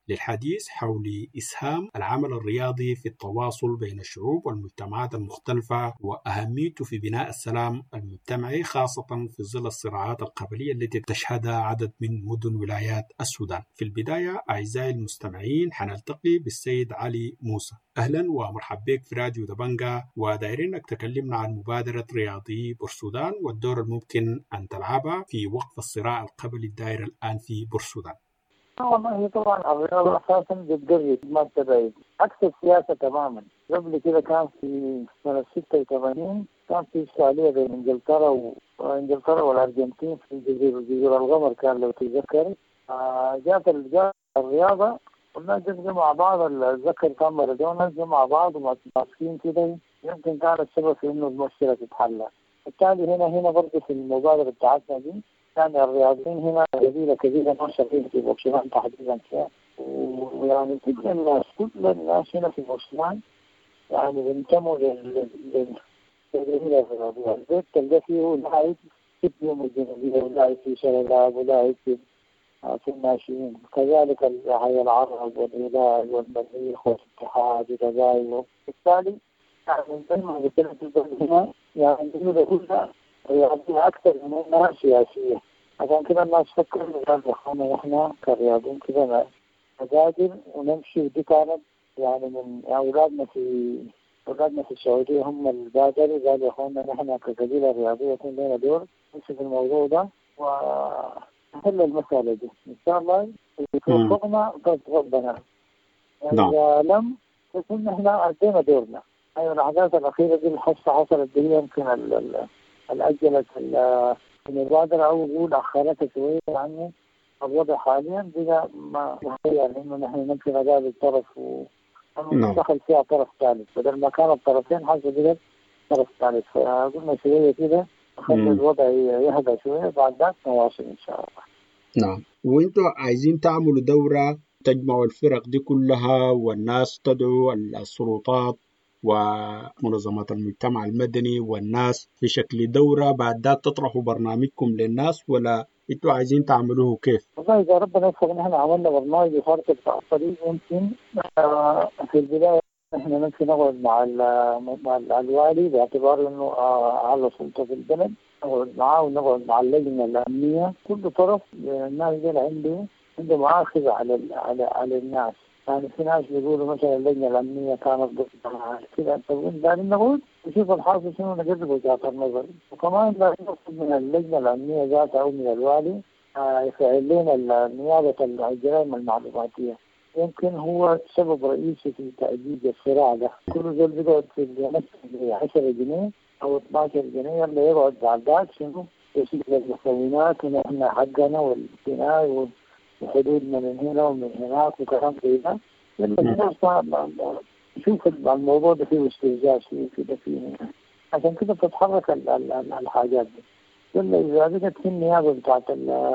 للحديث حول إسهام العمل الرياضي في التواصل بين الشعوب والمجتمعات المختلفة وأهميته في بناء السلام المجتمعي، خاصة في ظل الصراعات القبلية التي تشهدها عدد من مدن ولايات السودان. في البداية أعزائي المستمعين حنلتقي بالسيد علي موسى. أهلا ومرحبا بك في راديو دبنجة، ودايرينك تكلمنا عن مبادرة رياضي بورسودان والدور الممكن أن تلعبها في وقف الصراع القبلي الدائر الآن في بورسودان. والله طبعا الرياضة أساسا بتقرب ما تبعد عكس السياسة تماما. قبل كده كان في سنة 86 كان في إشكالية بين إنجلترا والأرجنتين في جزيرة القمر، كان لو تتذكر. جات الرياضة والناس جمعوا مع بعض، الذكر كان مارادونا جمعوا مع بعض وماسكين كده، يمكن كان السبب في إنه المشكلة تتحل. بالتالي هنا برضه في المبادرة بتاعتنا دي كان الرياضيين هنا قبيلة كبيرة ناشطين في بورسودان تحديدا فيها، ويعني كل الناس هنا في بورسودان يعني بينتموا للقبيلة الرياضية. البيت تلقى فيه لاعب في يوم الجنوبية ولاعب في شلالاب ولاعب في الناشئين، كذلك حي العرب والهلال والمريخ والاتحاد وكذلك. بالتالي يعني دائما بتلقى هنا يعني القبيلة كلها رياضية أكثر من أنها سياسية. عشان كده الناس فكروا إنه إحنا كرياضيين كده نقادر ونمشي، ودي كانت يعني من أولادنا في السعودية هم البادروا قالوا يا أخوانا نحن كقبيلة رياضية يكون لنا دور نمشي في الموضوع ده ونحل المسألة دي إن شاء الله. توفقنا ربنا، إذا لم يكون إحنا أدينا دورنا. أيوة الأحداث الأخيرة دي حصلت دي يمكن الأجلة المبادرة أو يقول أخرتها شوية عنه. الوضع حاليا بقى ما يعني إنه نحن نمشي نقابل الطرف وندخل فيها طرف ثالث، بدل ما كان الطرفين حصل بقى طرف ثالث. فقلنا شوية كده نخلي الوضع يهدى شوية، بعد ذلك نواصل إن شاء الله. نعم. وانتوا عايزين تعملوا دورة تجمعوا الفرق دي كلها والناس تدعو السلطات ومنظمات المجتمع المدني والناس في شكل دورة، بعد ذلك تطرحوا برنامجكم للناس، ولا انتوا عايزين تعملوه كيف؟ والله إذا ربنا يوفقنا احنا عملنا برنامج بفرق الطريق. يمكن في البداية احنا ممكن نقعد مع الوالي باعتبار انه على سلطة في البلد، نقعد معاه ونقعد مع اللجنة الأمنية. كل طرف الناس دول عنده مؤاخذة على الناس. يعني في ناس بيقولوا مثلا اللجنة الأمنية كانت ضد كذا، فبقول لازم نقول نشوف الحاصل شنو، نجرب وجهات النظر. وكمان لازم نطلب من اللجنة الأمنية ذاتها أو من الوالي يفعل لنا نيابة الجرائم المعلوماتية. يمكن هو سبب رئيسي في تأجيج الصراع ده. كل ذول بيقعد في نفس 10 جنيه أو 12 جنيه اللي يقعد بعد ذاك شنو يسجل المسوينات ونحن حقنا والبناء وحدود من هنا ومن هناك وكلام كذا. الناس نشوف الموضوع ده فيه استهزاء كده فيه، عشان كده بتتحرك الحاجات دي. إلا إذا بدأت في النيابة بتاعت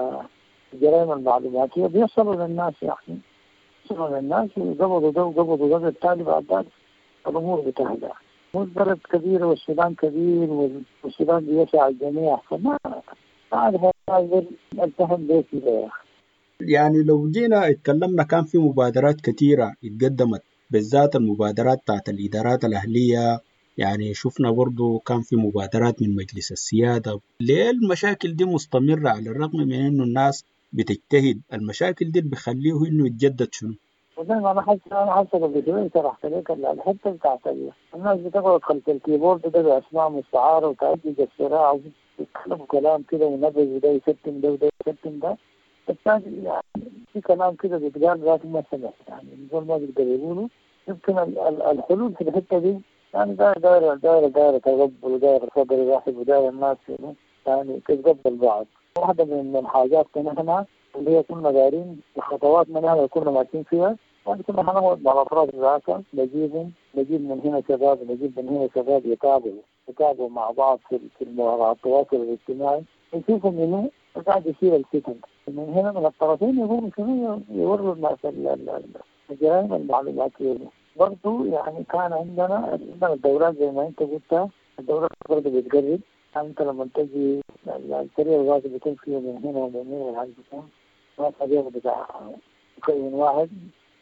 الجرائم المعلوماتية بيصلوا للناس، يعني يصلوا للناس وقبضوا ده وقبضوا ده، بالتالي بعد ذلك الأمور بتهدى. والبلد كبيرة والسودان كبير والسودان بيسع الجميع، فما أعرف أقدر ألتهم بيه كده يا أخي. يعني لو جينا اتكلمنا كان في مبادرات كثيرة اتقدمت، بالذات المبادرات بتاعت الإدارات الأهلية. يعني شفنا برضو كان في مبادرات من مجلس السيادة. ليه المشاكل دي مستمرة على الرغم من إنه الناس بتجتهد؟ المشاكل دي بيخليه إنه يتجدد شنو؟ وزي أنا حاسة قبل شوية شرحت لك الحتة بتاعت الناس بتقعد خلف الكيبورد ده بأسماء مستعارة وتأجج الصراع ويتكلموا كلام كده ونبذ وده يستم ده وده يستم ده. بالتالي يعني في كلام كده بيتقال ذاته ما سمع، يعني نقول ما بيقدر يقولوا. يمكن الحلول في الحتة دي يعني دايرة تقبل ودايرة صدر واحد ودايرة الناس يعني تتقبل بعض. واحدة من الحاجات نحن اللي هي كنا دايرين الخطوات من هنا كنا ماشيين فيها، يعني كنا حنقعد مع الأفراد ذاك نجيب من هنا شباب ونجيب من هنا شباب يتابعوا مع بعض في المواقع التواصل الاجتماعي، نشوفوا منه قاعد يصير الفتن من هنا من الطرفين، يقوموا شنو يوروا الناس الجرائم المعلوماتية. برضو يعني كان عندنا الدورات زي ما انت قلت، الدورات برضو بتقرب. انت لما تجي الفريق الواجب بيكون فيه من هنا ومن هنا والحاج بيكون ما فريق بتاع مكون واحد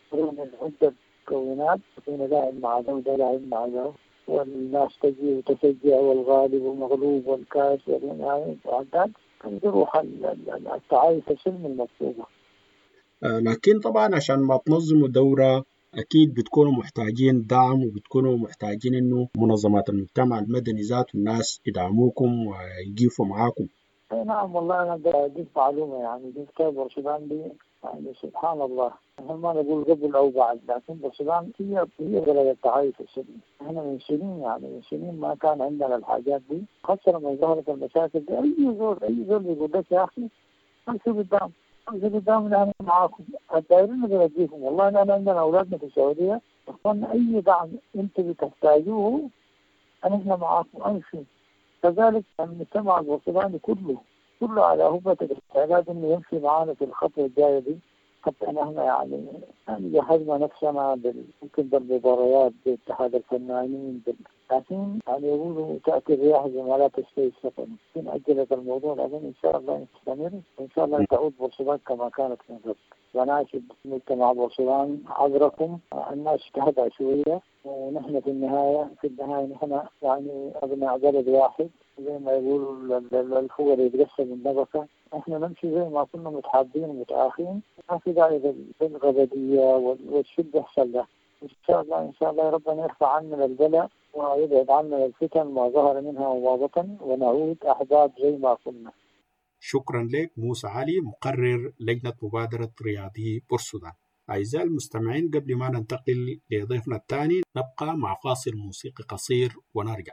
من عدة مكونات، فينا لاعب مع ده وده لاعب مع ده، والناس تجي وتشجع والغالب ومغلوب والكاس والنهائي وعداد، تروح التعايش السلم المطلوبة. لكن طبعا عشان ما تنظموا دورة أكيد بتكونوا محتاجين دعم، وبتكونوا محتاجين إنه منظمات المجتمع المدني ذات الناس يدعموكم ويقيفوا معاكم. نعم والله أنا أديك معلومة، يعني دي كتاب برشلونة دي يعني سبحان الله، احنا ما نقول قبل أو بعد، لكن برشلونة هي بلد التعايش السلمي. احنا من سنين ما كان عندنا الحاجات دي، خاصة لما ظهرت المشاكل دي. أي زول بيقول لك يا أخي امشوا قدام نحن معاكم، الدائرين بنجيكم. والله أنا عندنا أولادنا في السعودية، أخوانا أي دعم أنت بتحتاجوه نحن معاكم، أمشوا. كذلك المجتمع البرتغالي كله على هبة الاستعداد إنه يمشي معانا في الخطوة الجاية دي، حتى نحن يعني جهزنا نفسنا ممكن بالمباريات باتحاد الفنانين لكن يعني يقولوا تأتي الرياح بما لا تشتهي السفن، إن أجلت الموضوع، لكن إن شاء الله نستمر، إن شاء الله تعود برشلونة كما كانت من قبل. وناشد مجتمع برشلونة عذركم، الناس تهدأ شوية، ونحن في النهاية نحن يعني أبناء بلد واحد، زي ما يقولوا الفوق اللي يتقسم النبكة. احنا نمشي زي ما كنا متحابين ومتآخين، ما في داعي للغبدية والشد يحصل له. إن شاء الله ربنا يرفع عنا البلاء ويبعد عنا الفتن ما ظهر منها وما بطن، ونعود أحباب زي ما كنا. شكرا لك موسى علي، مقرر لجنة مبادرة رياضي بورسودان. أعزائي المستمعين، قبل ما ننتقل لضيفنا الثاني نبقى مع فاصل موسيقي قصير ونرجع.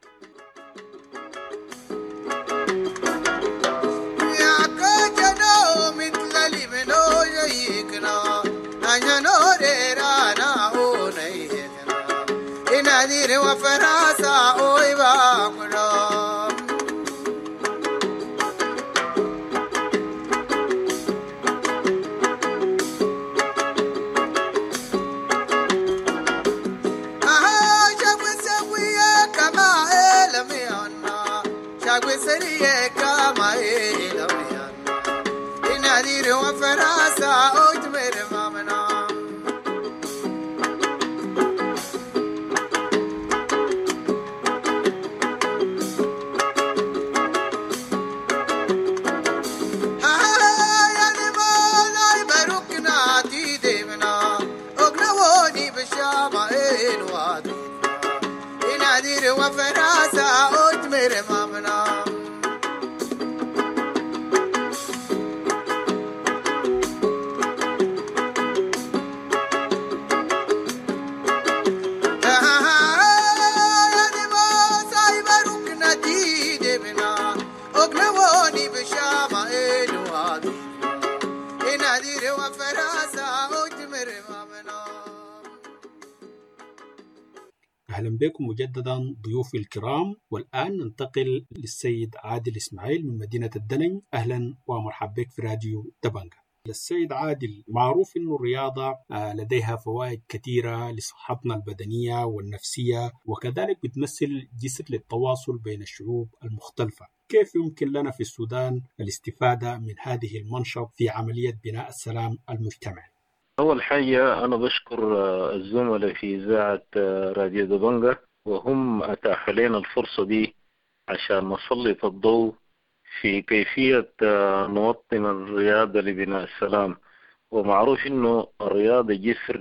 أهلا بكم مجددا ضيوفي الكرام، والآن ننتقل للسيد عادل إسماعيل من مدينة الدنين. أهلا ومرحبا بك في راديو دبنجة. السيد عادل، معروف أن الرياضة لديها فوائد كثيرة لصحتنا البدنية والنفسية، وكذلك بتمثل جسر للتواصل بين الشعوب المختلفة. كيف يمكن لنا في السودان الاستفادة من هذه المنشط في عملية بناء السلام المجتمعي؟ أول حاجة أنا بشكر الزملاء في إذاعة راديو دبنجة، وهم أتاحوا لنا الفرصة دي عشان نسلط الضوء في كيفية نوطن الرياضة لبناء السلام. ومعروف إنه الرياضة جسر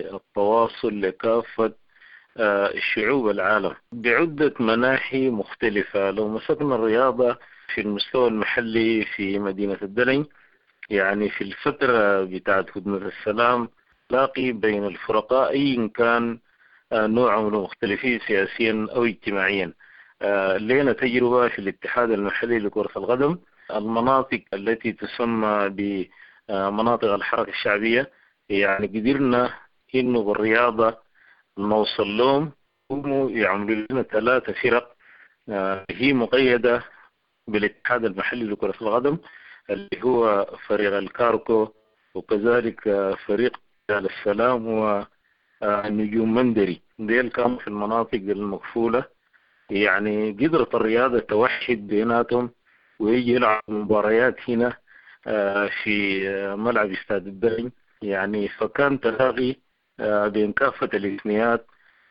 للتواصل لكافة الشعوب العالم بعدة مناحي مختلفة. لو مسكنا الرياضة في المستوى المحلي في مدينة الدلين، يعني في الفترة بتاعت هدنة السلام لاقي بين الفرقاء أي كان نوعهم المختلفين سياسيا أو اجتماعيا. لنا تجربة في الاتحاد المحلي لكرة القدم، المناطق التي تسمى بمناطق الحركة الشعبية، يعني قدرنا إنه بالرياضة نوصل لهم، هم يعملوا لنا 3 فرق هي مقيدة بالاتحاد المحلي لكرة القدم، اللي هو فريق الكاركو، وكذلك فريق رجال السلام ونجوم مندري. ديل كانوا في المناطق المقفولة، يعني قدرت الرياضة توحد بيناتهم ويجي يلعب مباريات هنا في ملعب استاد الدلين، يعني فكان تلاقي بين كافة الإثنيات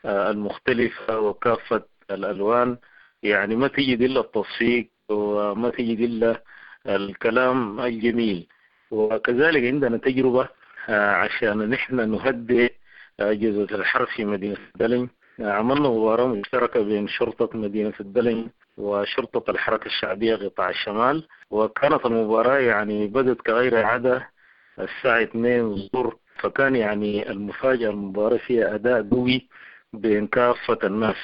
المختلفة وكافة الألوان، يعني ما تجد إلا التصفيق وما تجد إلا الكلام الجميل. وكذلك عندنا تجربة عشان نحن نهدئ جزء الحرب في مدينة الدلم. عملنا مباراة مشتركة بين شرطة مدينة الدلم وشرطة الحركة الشعبية قطاع الشمال، وكانت المباراة يعني بدت كغير عادة الساعة 2 الظهر. فكان يعني المفاجأة المباراة فيها أداء قوي بين كافة الناس،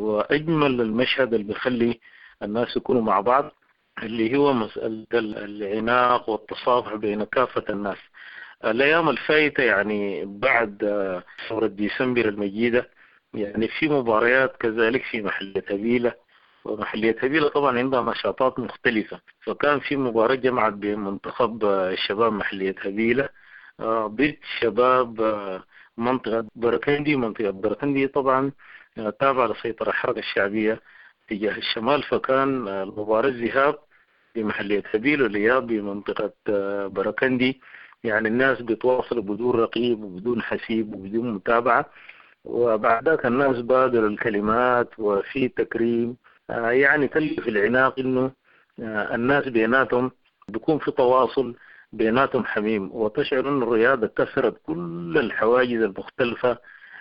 وأجمل المشهد اللي بيخلي الناس يكونوا مع بعض اللي هو مسألة العناق والتصافح بين كافة الناس. الأيام الفايتة يعني بعد ثورة ديسمبر المجيدة يعني في مباريات كذلك في محلية هبيلة، ومحلية هبيلة طبعا عندها نشاطات مختلفة. فكان في مباراة جمعت بين منتخب الشباب محلية هبيلة ضد شباب منطقة بركندي. منطقة بركندي طبعا تابعة لسيطرة الحركة الشعبية تجاه الشمال، فكان المباراة الذهاب بمحلية هبيل والإياب بمنطقة بركندي. يعني الناس بتواصل بدون رقيب وبدون حسيب وبدون متابعة، وبعد ذلك الناس بادروا الكلمات وفي تكريم. يعني تلقي في العناق إنه الناس بيناتهم بيكون في تواصل بيناتهم حميم، وتشعر أن الرياضة كسرت كل الحواجز المختلفة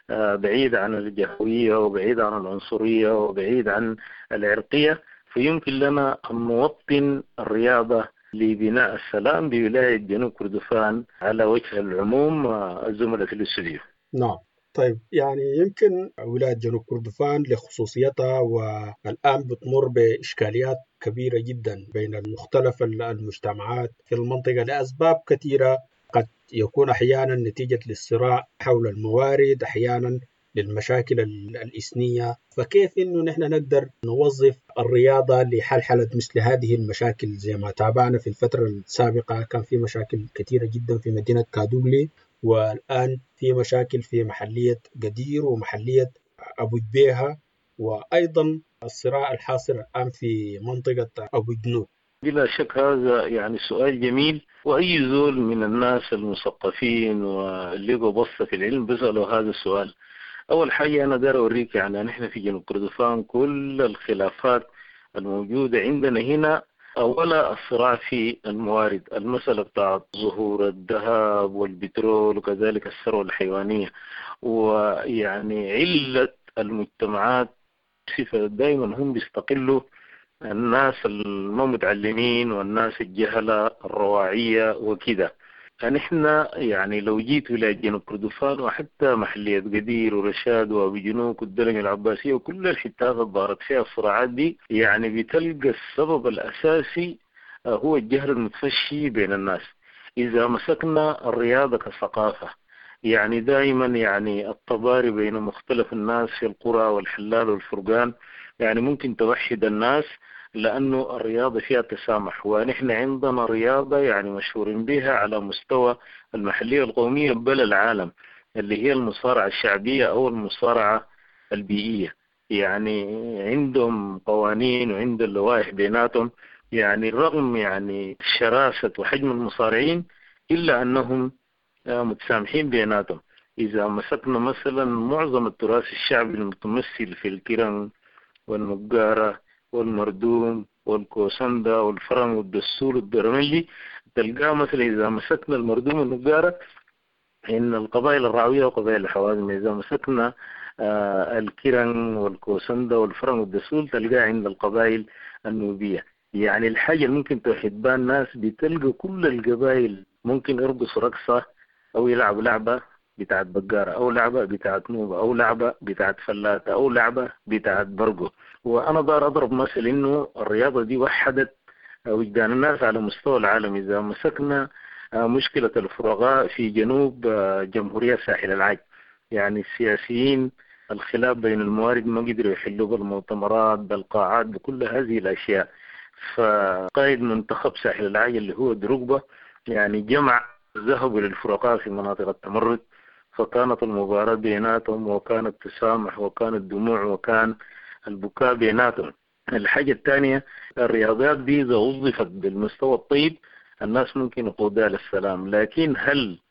بعيد عن الجهوية وبعيد عن العنصرية وبعيد عن العرقية. فيمكن لنا أن نوطن الرياضة لبناء السلام بولاية جنوب كردفان على وجه العموم. الزملاء في الاستوديو. نعم. طيب يعني يمكن ولاية جنوب كردفان لخصوصيتها والآن بتمر بإشكاليات كبيرة جدا بين مختلف المجتمعات في المنطقة لأسباب كثيرة، قد يكون أحيانا نتيجة للصراع حول الموارد، أحيانا للمشاكل الإثنية. فكيف إنه نحن نقدر نوظف الرياضة لحلحلة مثل هذه المشاكل؟ زي ما تابعنا في الفترة السابقة كان في مشاكل كثيرة جدا في مدينة كادوغلي، والآن في مشاكل في محلية قدير ومحلية أبو جبيهة، وأيضا الصراع الحاصل الآن في منطقة أبو جنوب. بلا شك هذا يعني سؤال جميل، وأي زول من الناس المثقفين واللي بصة في العلم بيسألوا هذا السؤال. أول حاجة أنا داير أوريك يعني نحن في جنوب كردفان كل الخلافات الموجودة عندنا هنا أولا الصراع في الموارد، المسألة بتاعت ظهور الذهب والبترول وكذلك الثروة الحيوانية. ويعني علة المجتمعات صفة دائما هم بيستقلوا الناس المتعلمين والناس الجهلة الرواعية وكذا. فنحن يعني لو جيت ولاية جنوب كردفان وحتى محلية قدير ورشاد وأبو جنوب والدلم العباسية وكل الحتات الضارت فيها الصراعات دي، يعني بتلقى السبب الأساسي هو الجهل المتفشي بين الناس. إذا مسكنا الرياضة كثقافة يعني دائما يعني التباري بين مختلف الناس في القرى والحلال والفرقان يعني ممكن توحد الناس، لأنه الرياضة فيها تسامح. ونحن عندنا رياضة يعني مشهورين بها على مستوى المحلية والقومية بل العالم، اللي هي المصارعة الشعبية أو المصارعة البيئية. يعني عندهم قوانين وعند اللوائح بيناتهم، يعني رغم يعني شراسة وحجم المصارعين إلا أنهم متسامحين بيناتهم. إذا مسكنا مثلا معظم التراث الشعبي المتمثل في الكرم والنقارة والمردوم والكوسندا والفرن والدسول والدرملي، تلقاه مثلا إذا مسكنا المردوم والنقارة إن القبائل الراوية وقبائل الحوازم، إذا مسكنا الكرن والكوسندا والفرن والدسول تلقاه عند القبائل النوبية. يعني الحاجة اللي ممكن توحد بها الناس بتلقى كل القبائل ممكن يرقص رقصة أو يلعب لعبة بتاعت بقارة أو لعبة بتاعت نوبة أو لعبة بتاعت فلاتة أو لعبة بتاعت برقو. وأنا دار أضرب مثل إنه الرياضة دي وحدت وجدان الناس على مستوى العالم. إذا مسكنا مشكلة الفرغاء في جنوب جمهورية ساحل العاج، يعني السياسيين الخلاف بين الموارد ما قدروا يحلوا بالمؤتمرات بالقاعات بكل هذه الأشياء. فقائد منتخب ساحل العاج اللي هو دروغبا يعني جمع ذهبوا للفرقاء في مناطق التمرد، فكانت المباراة بيناتهم وكان التسامح وكان الدموع وكان البكاء بيناتهم. الحاجة الثانية الرياضات دي إذا وظفت بالمستوى الطيب الناس ممكن يقودها للسلام، لكن هل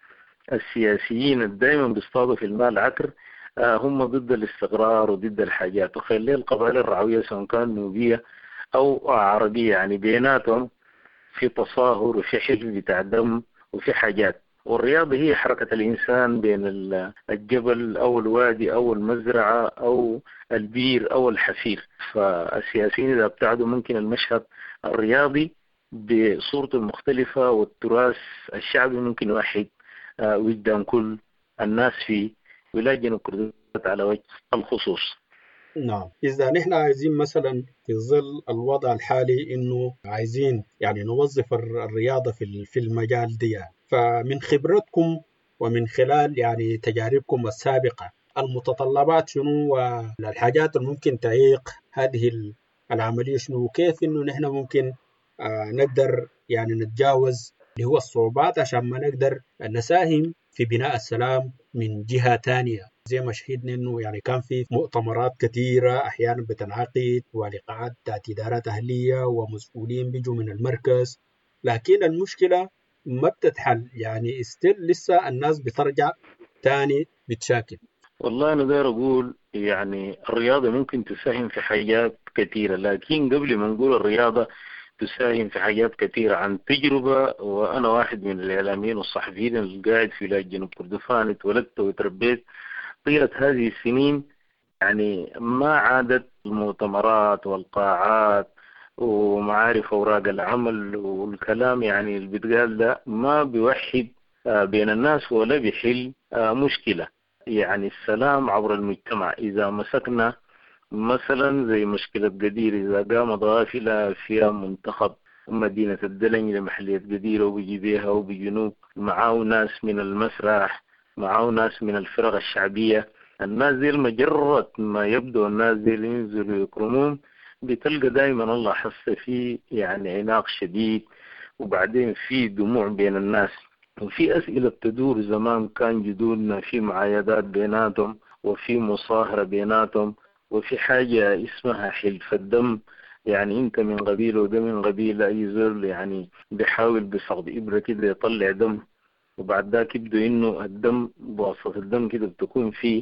السياسيين دائما بيصطادوا في المال عكر هم ضد الاستقرار وضد الحاجات، وخلي القبائل الرعوية سواء كان نوبية أو عربية يعني بيناتهم في تصاهر وفي حلف بتاع دم وفي حاجات. والرياضة هي حركة الإنسان بين الجبل أو الوادي أو المزرعة أو البير أو الحفير. فالسياسيين إذا ابتعدوا ممكن المشهد الرياضي بصورته المختلفة والتراث الشعبي ممكن يوحد وجدان كل الناس في ولاية جنوب كردستان على وجه الخصوص. نعم، إذا نحن عايزين مثلا في ظل الوضع الحالي إنه عايزين يعني نوظف الرياضة في المجال دي، فمن خبرتكم ومن خلال يعني تجاربكم السابقة المتطلبات شنو والحاجات اللي ممكن تعيق هذه العملية شنو، وكيف إنه نحن ممكن نقدر يعني نتجاوز اللي هو الصعوبات عشان ما نقدر نساهم في بناء السلام من جهة تانية، زي ما شهدنا إنه يعني كان في مؤتمرات كثيرة أحيانا بتنعقد ولقاءات بتاعت إدارات أهلية ومسؤولين بيجوا من المركز، لكن المشكلة ما بتتحل، يعني لسه الناس بترجع تاني بتشاكل. والله أنا داير أقول يعني الرياضة ممكن تساهم في حاجات كثيرة، لكن قبل ما نقول الرياضة تساهم في حاجات كثيرة عن تجربة، وأنا واحد من الإعلاميين والصحفيين اللي قاعد في ولاية جنوب كردفان، اتولدت وتربيت طيلة هذه السنين. يعني ما عادت المؤتمرات والقاعات ومعارف أوراق العمل والكلام يعني اللي بيتقال ده ما بيوحد بين الناس ولا بيحل مشكلة. يعني السلام عبر المجتمع إذا مسكنا مثلا زي مشكلة قدير، إذا قامت غافلة فيها منتخب مدينة الدلنج لمحلية قدير وبيجي بيها وبجنوب معاه ناس من المسرح، معاه ناس من الفرق الشعبية، الناس دي مجرد ما يبدو الناس دي ينزلوا يكرمون بتلقى دائما الله حس فيه يعني عناق شديد، وبعدين في دموع بين الناس، وفي أسئلة تدور. زمان كان جدودنا في معايدات بيناتهم وفي مصاهرة بيناتهم وفي حاجة اسمها حلف الدم، يعني انت من قبيلة وده من قبيلة، اي زول يعني بيحاول بصعد إبرة كده يطلع دم، وبعد ذاك يبدو انه الدم بواسطة الدم كده بتكون في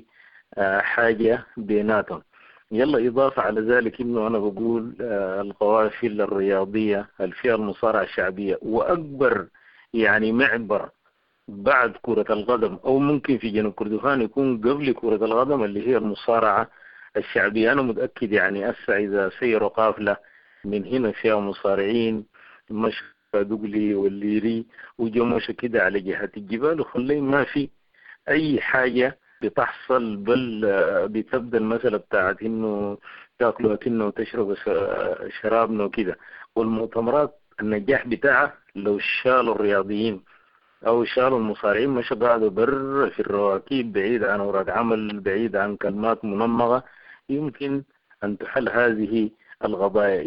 حاجة بيناتهم. يلا إضافة على ذلك إنه أنا بقول القوافل الرياضية الفئة المصارعة الشعبية، وأكبر يعني معبر بعد كرة القدم أو ممكن في جنوب كردفان يكون قبل كرة القدم اللي هي المصارعة الشعبية. أنا متأكد يعني إذا سيروا قافلة من هنا فيها مصارعين مش دقلي والليري وجموش كده على جهة الجبال وخلي ما في أي حاجة بتحصل، بل بتبدأ المسألة بتاعت إنه تاكلوا أكلنا وتشربوا شرابنا وكده. والمؤتمرات النجاح بتاعها لو شالوا الرياضيين أو شالوا المصارعين مش قاعدوا بر في الرواكيب بعيد عن أوراق عمل بعيد عن كلمات منمغة، يمكن أن تحل هذه القضايا.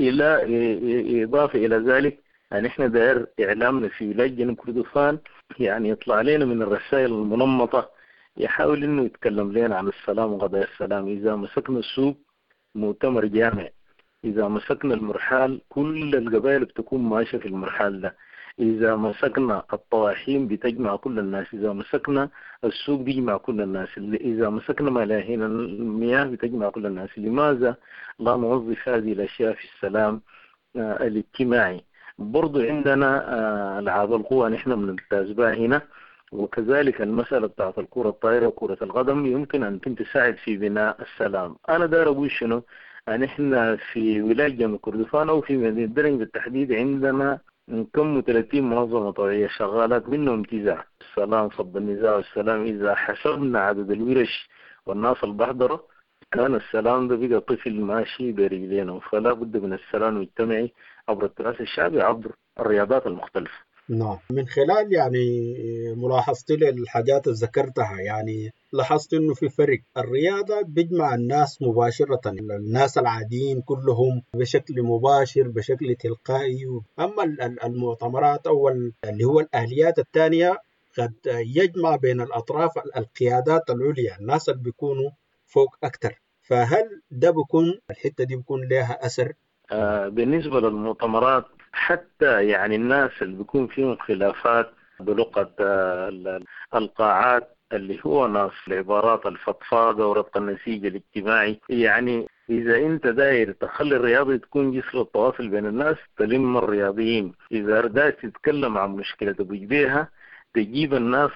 إلى إضافة إلى ذلك يعني إحنا داير إعلامنا في ولاية جنوب كردفان يعني يطلع لنا من الرسائل المنمطة يحاول إنه يتكلم لنا عن السلام وقضايا السلام. إذا مسكنا السوق مؤتمر جامع، إذا مسكنا المرحال كل القبائل بتكون ماشية في المرحال ده، إذا مسكنا الطواحين بتجمع كل الناس، إذا مسكنا السوق بيجمع كل الناس، إذا مسكنا ملاهين المياه بتجمع كل الناس. لماذا لا نوظف هذه الأشياء في السلام الاجتماعي؟ برضو عندنا ألعاب القوى نحن بنمتاز بها هنا، وكذلك المسألة بتاعت الكرة الطائرة وكرة القدم يمكن أن تساعد في بناء السلام. أنا داير أقول شنو، نحن في ولاية جنوب كردفان أو في مدينة درنج بالتحديد عندنا كم 30 منظمة طوعية شغالات منهم انتزاع السلام صد النزاع والسلام. إذا حسبنا عدد الورش والناس اللي بحضروا كان السلام ده بقى طفل ماشي برجلينه. فلا بد من السلام المجتمعي عبر التراث الشعبي عبر الرياضات المختلفة. نعم، من خلال يعني ملاحظتي للحاجات اللي ذكرتها يعني لاحظت انه في فرق. الرياضة بيجمع الناس مباشرة، الناس العاديين كلهم بشكل مباشر بشكل تلقائي، اما المؤتمرات او اللي هو الآليات الثانية قد يجمع بين الأطراف القيادات العليا، الناس اللي بيكونوا فوق أكتر. فهل ده بيكون الحتة دي بيكون لها أثر؟ بالنسبة للمؤتمرات حتى يعني الناس اللي بيكون فيهم خلافات بلغة القاعات اللي هو ناس العبارات الفضفاضة وربط النسيج الاجتماعي. يعني إذا أنت داير تخلي الرياضة تكون جسر التواصل بين الناس تلم الرياضيين. إذا داير تتكلم عن مشكلة بوجبيها تجيب الناس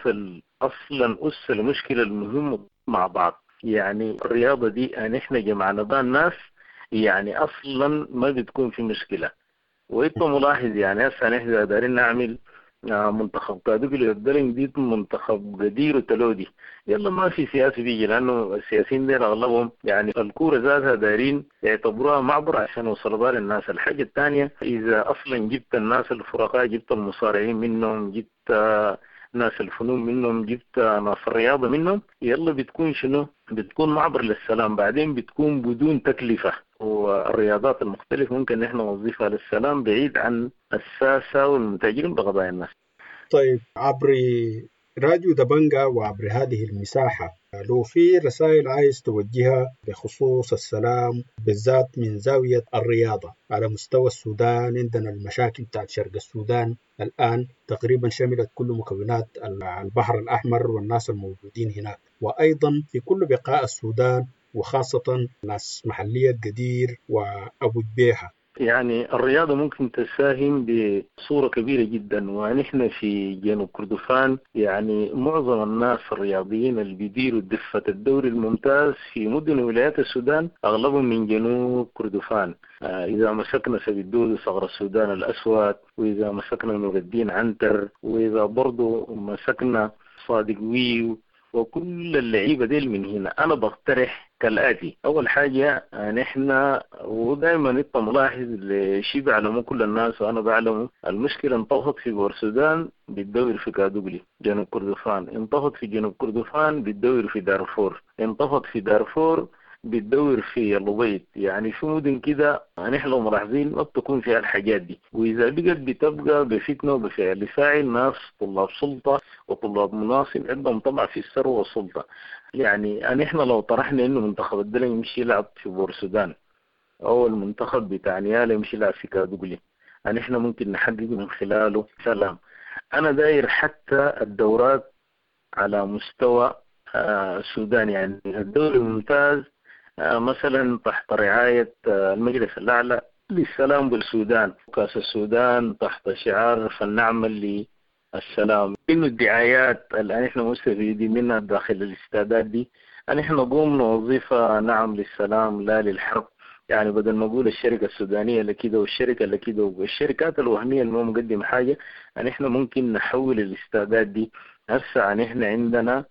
أصلا أس المشكلة المهمة مع بعض. يعني الرياضة دي نحن جمعنا بها الناس يعني أصلا ما بتكون في مشكلة. وإنت ملاحظ يعني هسه نحن دايرين نعمل منتخب كادوكي الدلين دي منتخب قدير وتلودي. يلا ما في سياسي بيجي لأنه السياسيين دي أغلبهم يعني الكورة ذاتها دايرين يعتبروها معبر عشان يوصلوا بها للناس. الحاجة الثانية إذا أصلا جبت الناس الفرقاء جبت المصارعين منهم جبت ناس الفنون منهم جبت ناس الرياضة منهم يلا بتكون شنو؟ بتكون معبر للسلام. بعدين بتكون بدون تكلفة. والرياضات المختلفة ممكن نحن نوظفها للسلام بعيد عن الساسة والمتاجرين بقضايا الناس. طيب عبر راديو دبنجا وعبر هذه المساحة لو في رسائل عايز توجهها بخصوص السلام بالذات من زاوية الرياضة على مستوى السودان. عندنا المشاكل بتاعت شرق السودان الآن تقريبا شملت كل مكونات البحر الأحمر والناس الموجودين هناك، وأيضا في كل بقاع السودان وخاصة ناس محلية قدير وأبو جبيحة. يعني الرياضة ممكن تساهم بصورة كبيرة جدا. ونحن في جنوب كردفان يعني معظم الناس الرياضيين اللي بيديروا دفة الدوري الممتاز في مدن ولايات السودان أغلبهم من جنوب كردفان. إذا مسكنا سبيدود صغر السودان الأسود، وإذا مسكنا نور الدين عنتر، وإذا برضو مسكنا صادق ويو، وكل اللعيبة دي من هنا. أنا بقترح كالآتي. أول حاجة نحن ودائما انت ملاحظ الشيء بيعلمه كل الناس وأنا بعلمه، المشكلة انطفت في بورسودان بتدور في كادوغلي جنوب كردفان، انطفت في جنوب كردفان بتدور في دارفور، انطفت في دارفور بتدور في اللبيض. يعني في مدن كده نحن لو ملاحظين ما بتكون فيها الحاجات دي. وإذا بقت بتبقى بفتنة وبفعل فاعل ناس طلاب سلطة وطلاب مناصب عندهم طمع في الثروة والسلطة. يعني نحن لو طرحنا إنه منتخب الدلع يمشي يلعب في بورسودان أو المنتخب بتاع نيالا يمشي يلعب في كادوغلي، نحن ممكن نحقق من خلاله سلام. أنا داير حتى الدورات على مستوى السودان. يعني الدوري الممتاز مثلا تحت رعاية المجلس الأعلى للسلام بالسودان، كأس السودان تحت شعار فلنعمل للسلام. إنه الدعايات اللي نحن مستفيدين منها داخل الاستادات دي نحن نقوم نوظفها نعم للسلام لا للحرب. يعني بدل ما نقول الشركة السودانية لكده والشركة لكده والشركات الوهمية اللي ما مقدمة حاجة، نحن ممكن نحول الاستادات دي. هسه نحن عندنا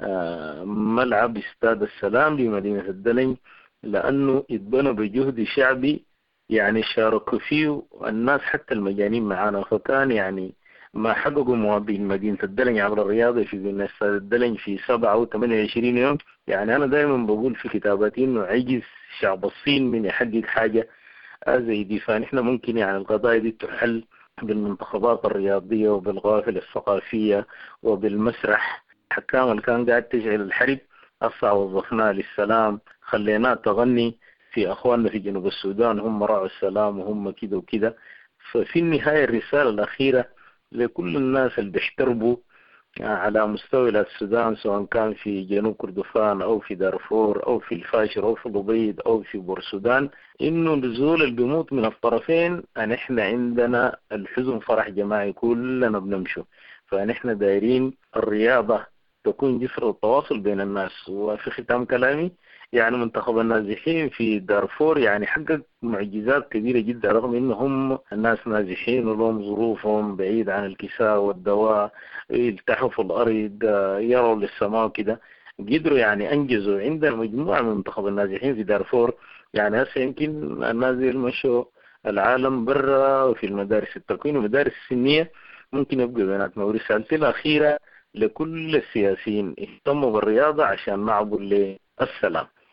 ملعب استاد السلام لمدينة الدلنج لأنه اتبنى بجهد شعبي يعني شاركوا فيه الناس حتى المجانين معانا. فكان يعني ما حققوا موابين مدينة الدلنج عبر الرياضة في بناء استاد الدلنج في 7 أو 28 يوم. يعني أنا دائما بقول في كتاباتي إنه عجز شعب الصين من يحقق حاجة زي دي. فنحن ممكن يعني القضايا دي تحل بالمنتخبات الرياضية وبالقوافل الثقافية وبالمسرح. حكام اللي كان قاعد تشعل الحرب أصلا وظفناه للسلام، خليناه تغني في أخواننا في جنوب السودان هم رعوا السلام وهم كده وكده. ففي النهاية الرسالة الأخيرة لكل الناس اللي بيحتربوا على مستوى السودان سواء كان في جنوب كردفان أو في دارفور أو في الفاشر أو في اللبيض أو في بورسودان، إنه الزول اللي بيموت من الطرفين نحن عندنا الحزن فرح جماعي كلنا بنمشوا. فنحن دايرين الرياضة تكون جسر التواصل بين الناس. وفي ختام كلامي يعني منتخب النازحين في دارفور يعني حقق معجزات كبيرة جدا رغم إنهم الناس نازحين ولهم ظروفهم بعيد عن الكساء والدواء، يلتحوا في الأرض يروا للسماء كده، قدروا يعني أنجزوا. عندنا مجموعة من منتخب النازحين في دارفور يعني هسه يمكن الناس مشوا العالم برا وفي المدارس التكوين والمدارس السنية ممكن يبقى بيناتنا. ورسالتي الأخيرة لكل السياسيين اهتموا بالرياضة عشان نعبر للسلام.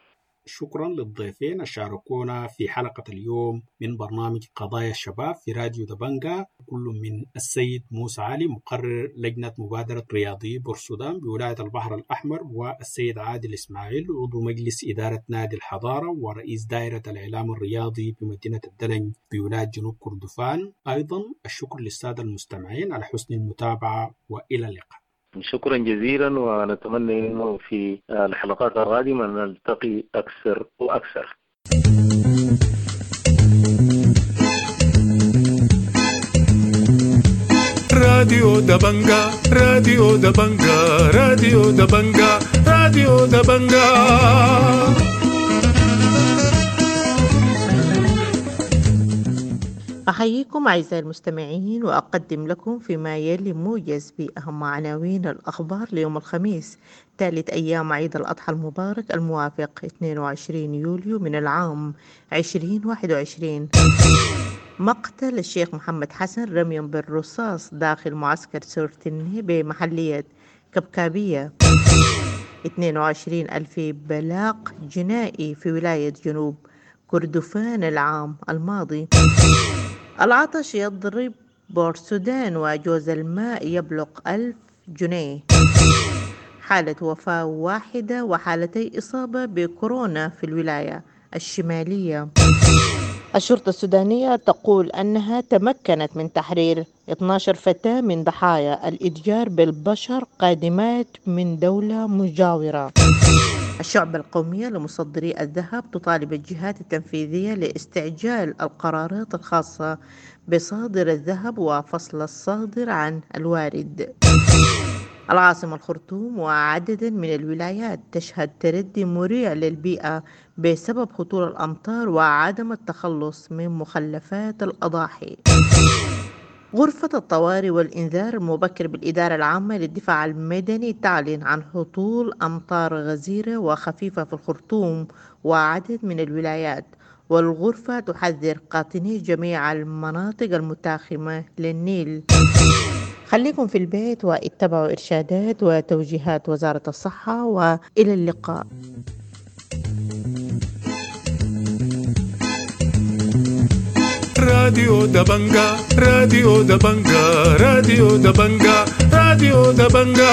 شكرا للضيفين شاركونا في حلقة اليوم من برنامج قضايا الشباب في راديو دبنجة، كل من السيد موسى علي مقرر لجنة مبادرة رياضي بورسودان بولاية البحر الأحمر، والسيد عادل إسماعيل عضو مجلس إدارة نادي الحضارة ورئيس دائرة الإعلام الرياضي بمدينة الدلنج بولاية جنوب كردفان. أيضا الشكر للسادة المستمعين على حسن المتابعة، وإلى اللقاء. شكرا جزيلا، ونتمنى أنه في الحلقات القادمة نلتقي أكثر وأكثر. راديو دبنجا راديو دبنجا راديو دبنجا راديو دبنجا. أحييكم أعزائي المستمعين، وأقدم لكم فيما يلي موجز بأهم عناوين الأخبار ليوم الخميس ثالث أيام عيد الأضحى المبارك الموافق 22 يوليو من العام 2021. مقتل الشيخ محمد حسن رميا بالرصاص داخل معسكر سورتني بمحلية كبكابية. 22,000 بلاغ جنائي في ولاية جنوب كردفان العام الماضي. العطش يضرب بورسودان وجوز الماء يبلغ 1000 جنيه. حالة وفاة واحدة وحالتي إصابة بكورونا في الولاية الشمالية. الشرطة السودانية تقول أنها تمكنت من تحرير 12 فتاة من ضحايا الإتجار بالبشر قادمات من دولة مجاورة. الشعبة القومية لمصدري الذهب تطالب الجهات التنفيذية لاستعجال القرارات الخاصة بصادر الذهب وفصل الصادر عن الوارد. العاصمة الخرطوم وعدد من الولايات تشهد تردي مريع للبيئة بسبب هطول الأمطار وعدم التخلص من مخلفات الأضاحي. غرفة الطوارئ والإنذار المبكر بالإدارة العامة للدفاع المدني تعلن عن هطول أمطار غزيرة وخفيفة في الخرطوم وعدد من الولايات، والغرفة تحذر قاطني جميع المناطق المتاخمة للنيل. خليكم في البيت واتبعوا إرشادات وتوجيهات وزارة الصحة، وإلى اللقاء. راديو دبنجا راديو دبنجا راديو دبنجا راديو دبنجا.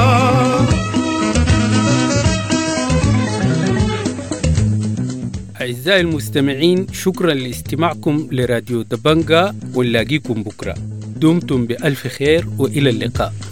أعزائي المستمعين، شكرا لاستماعكم لراديو دبنجا، ونلاقيكم بكرة. دمتم بألف خير وإلى اللقاء.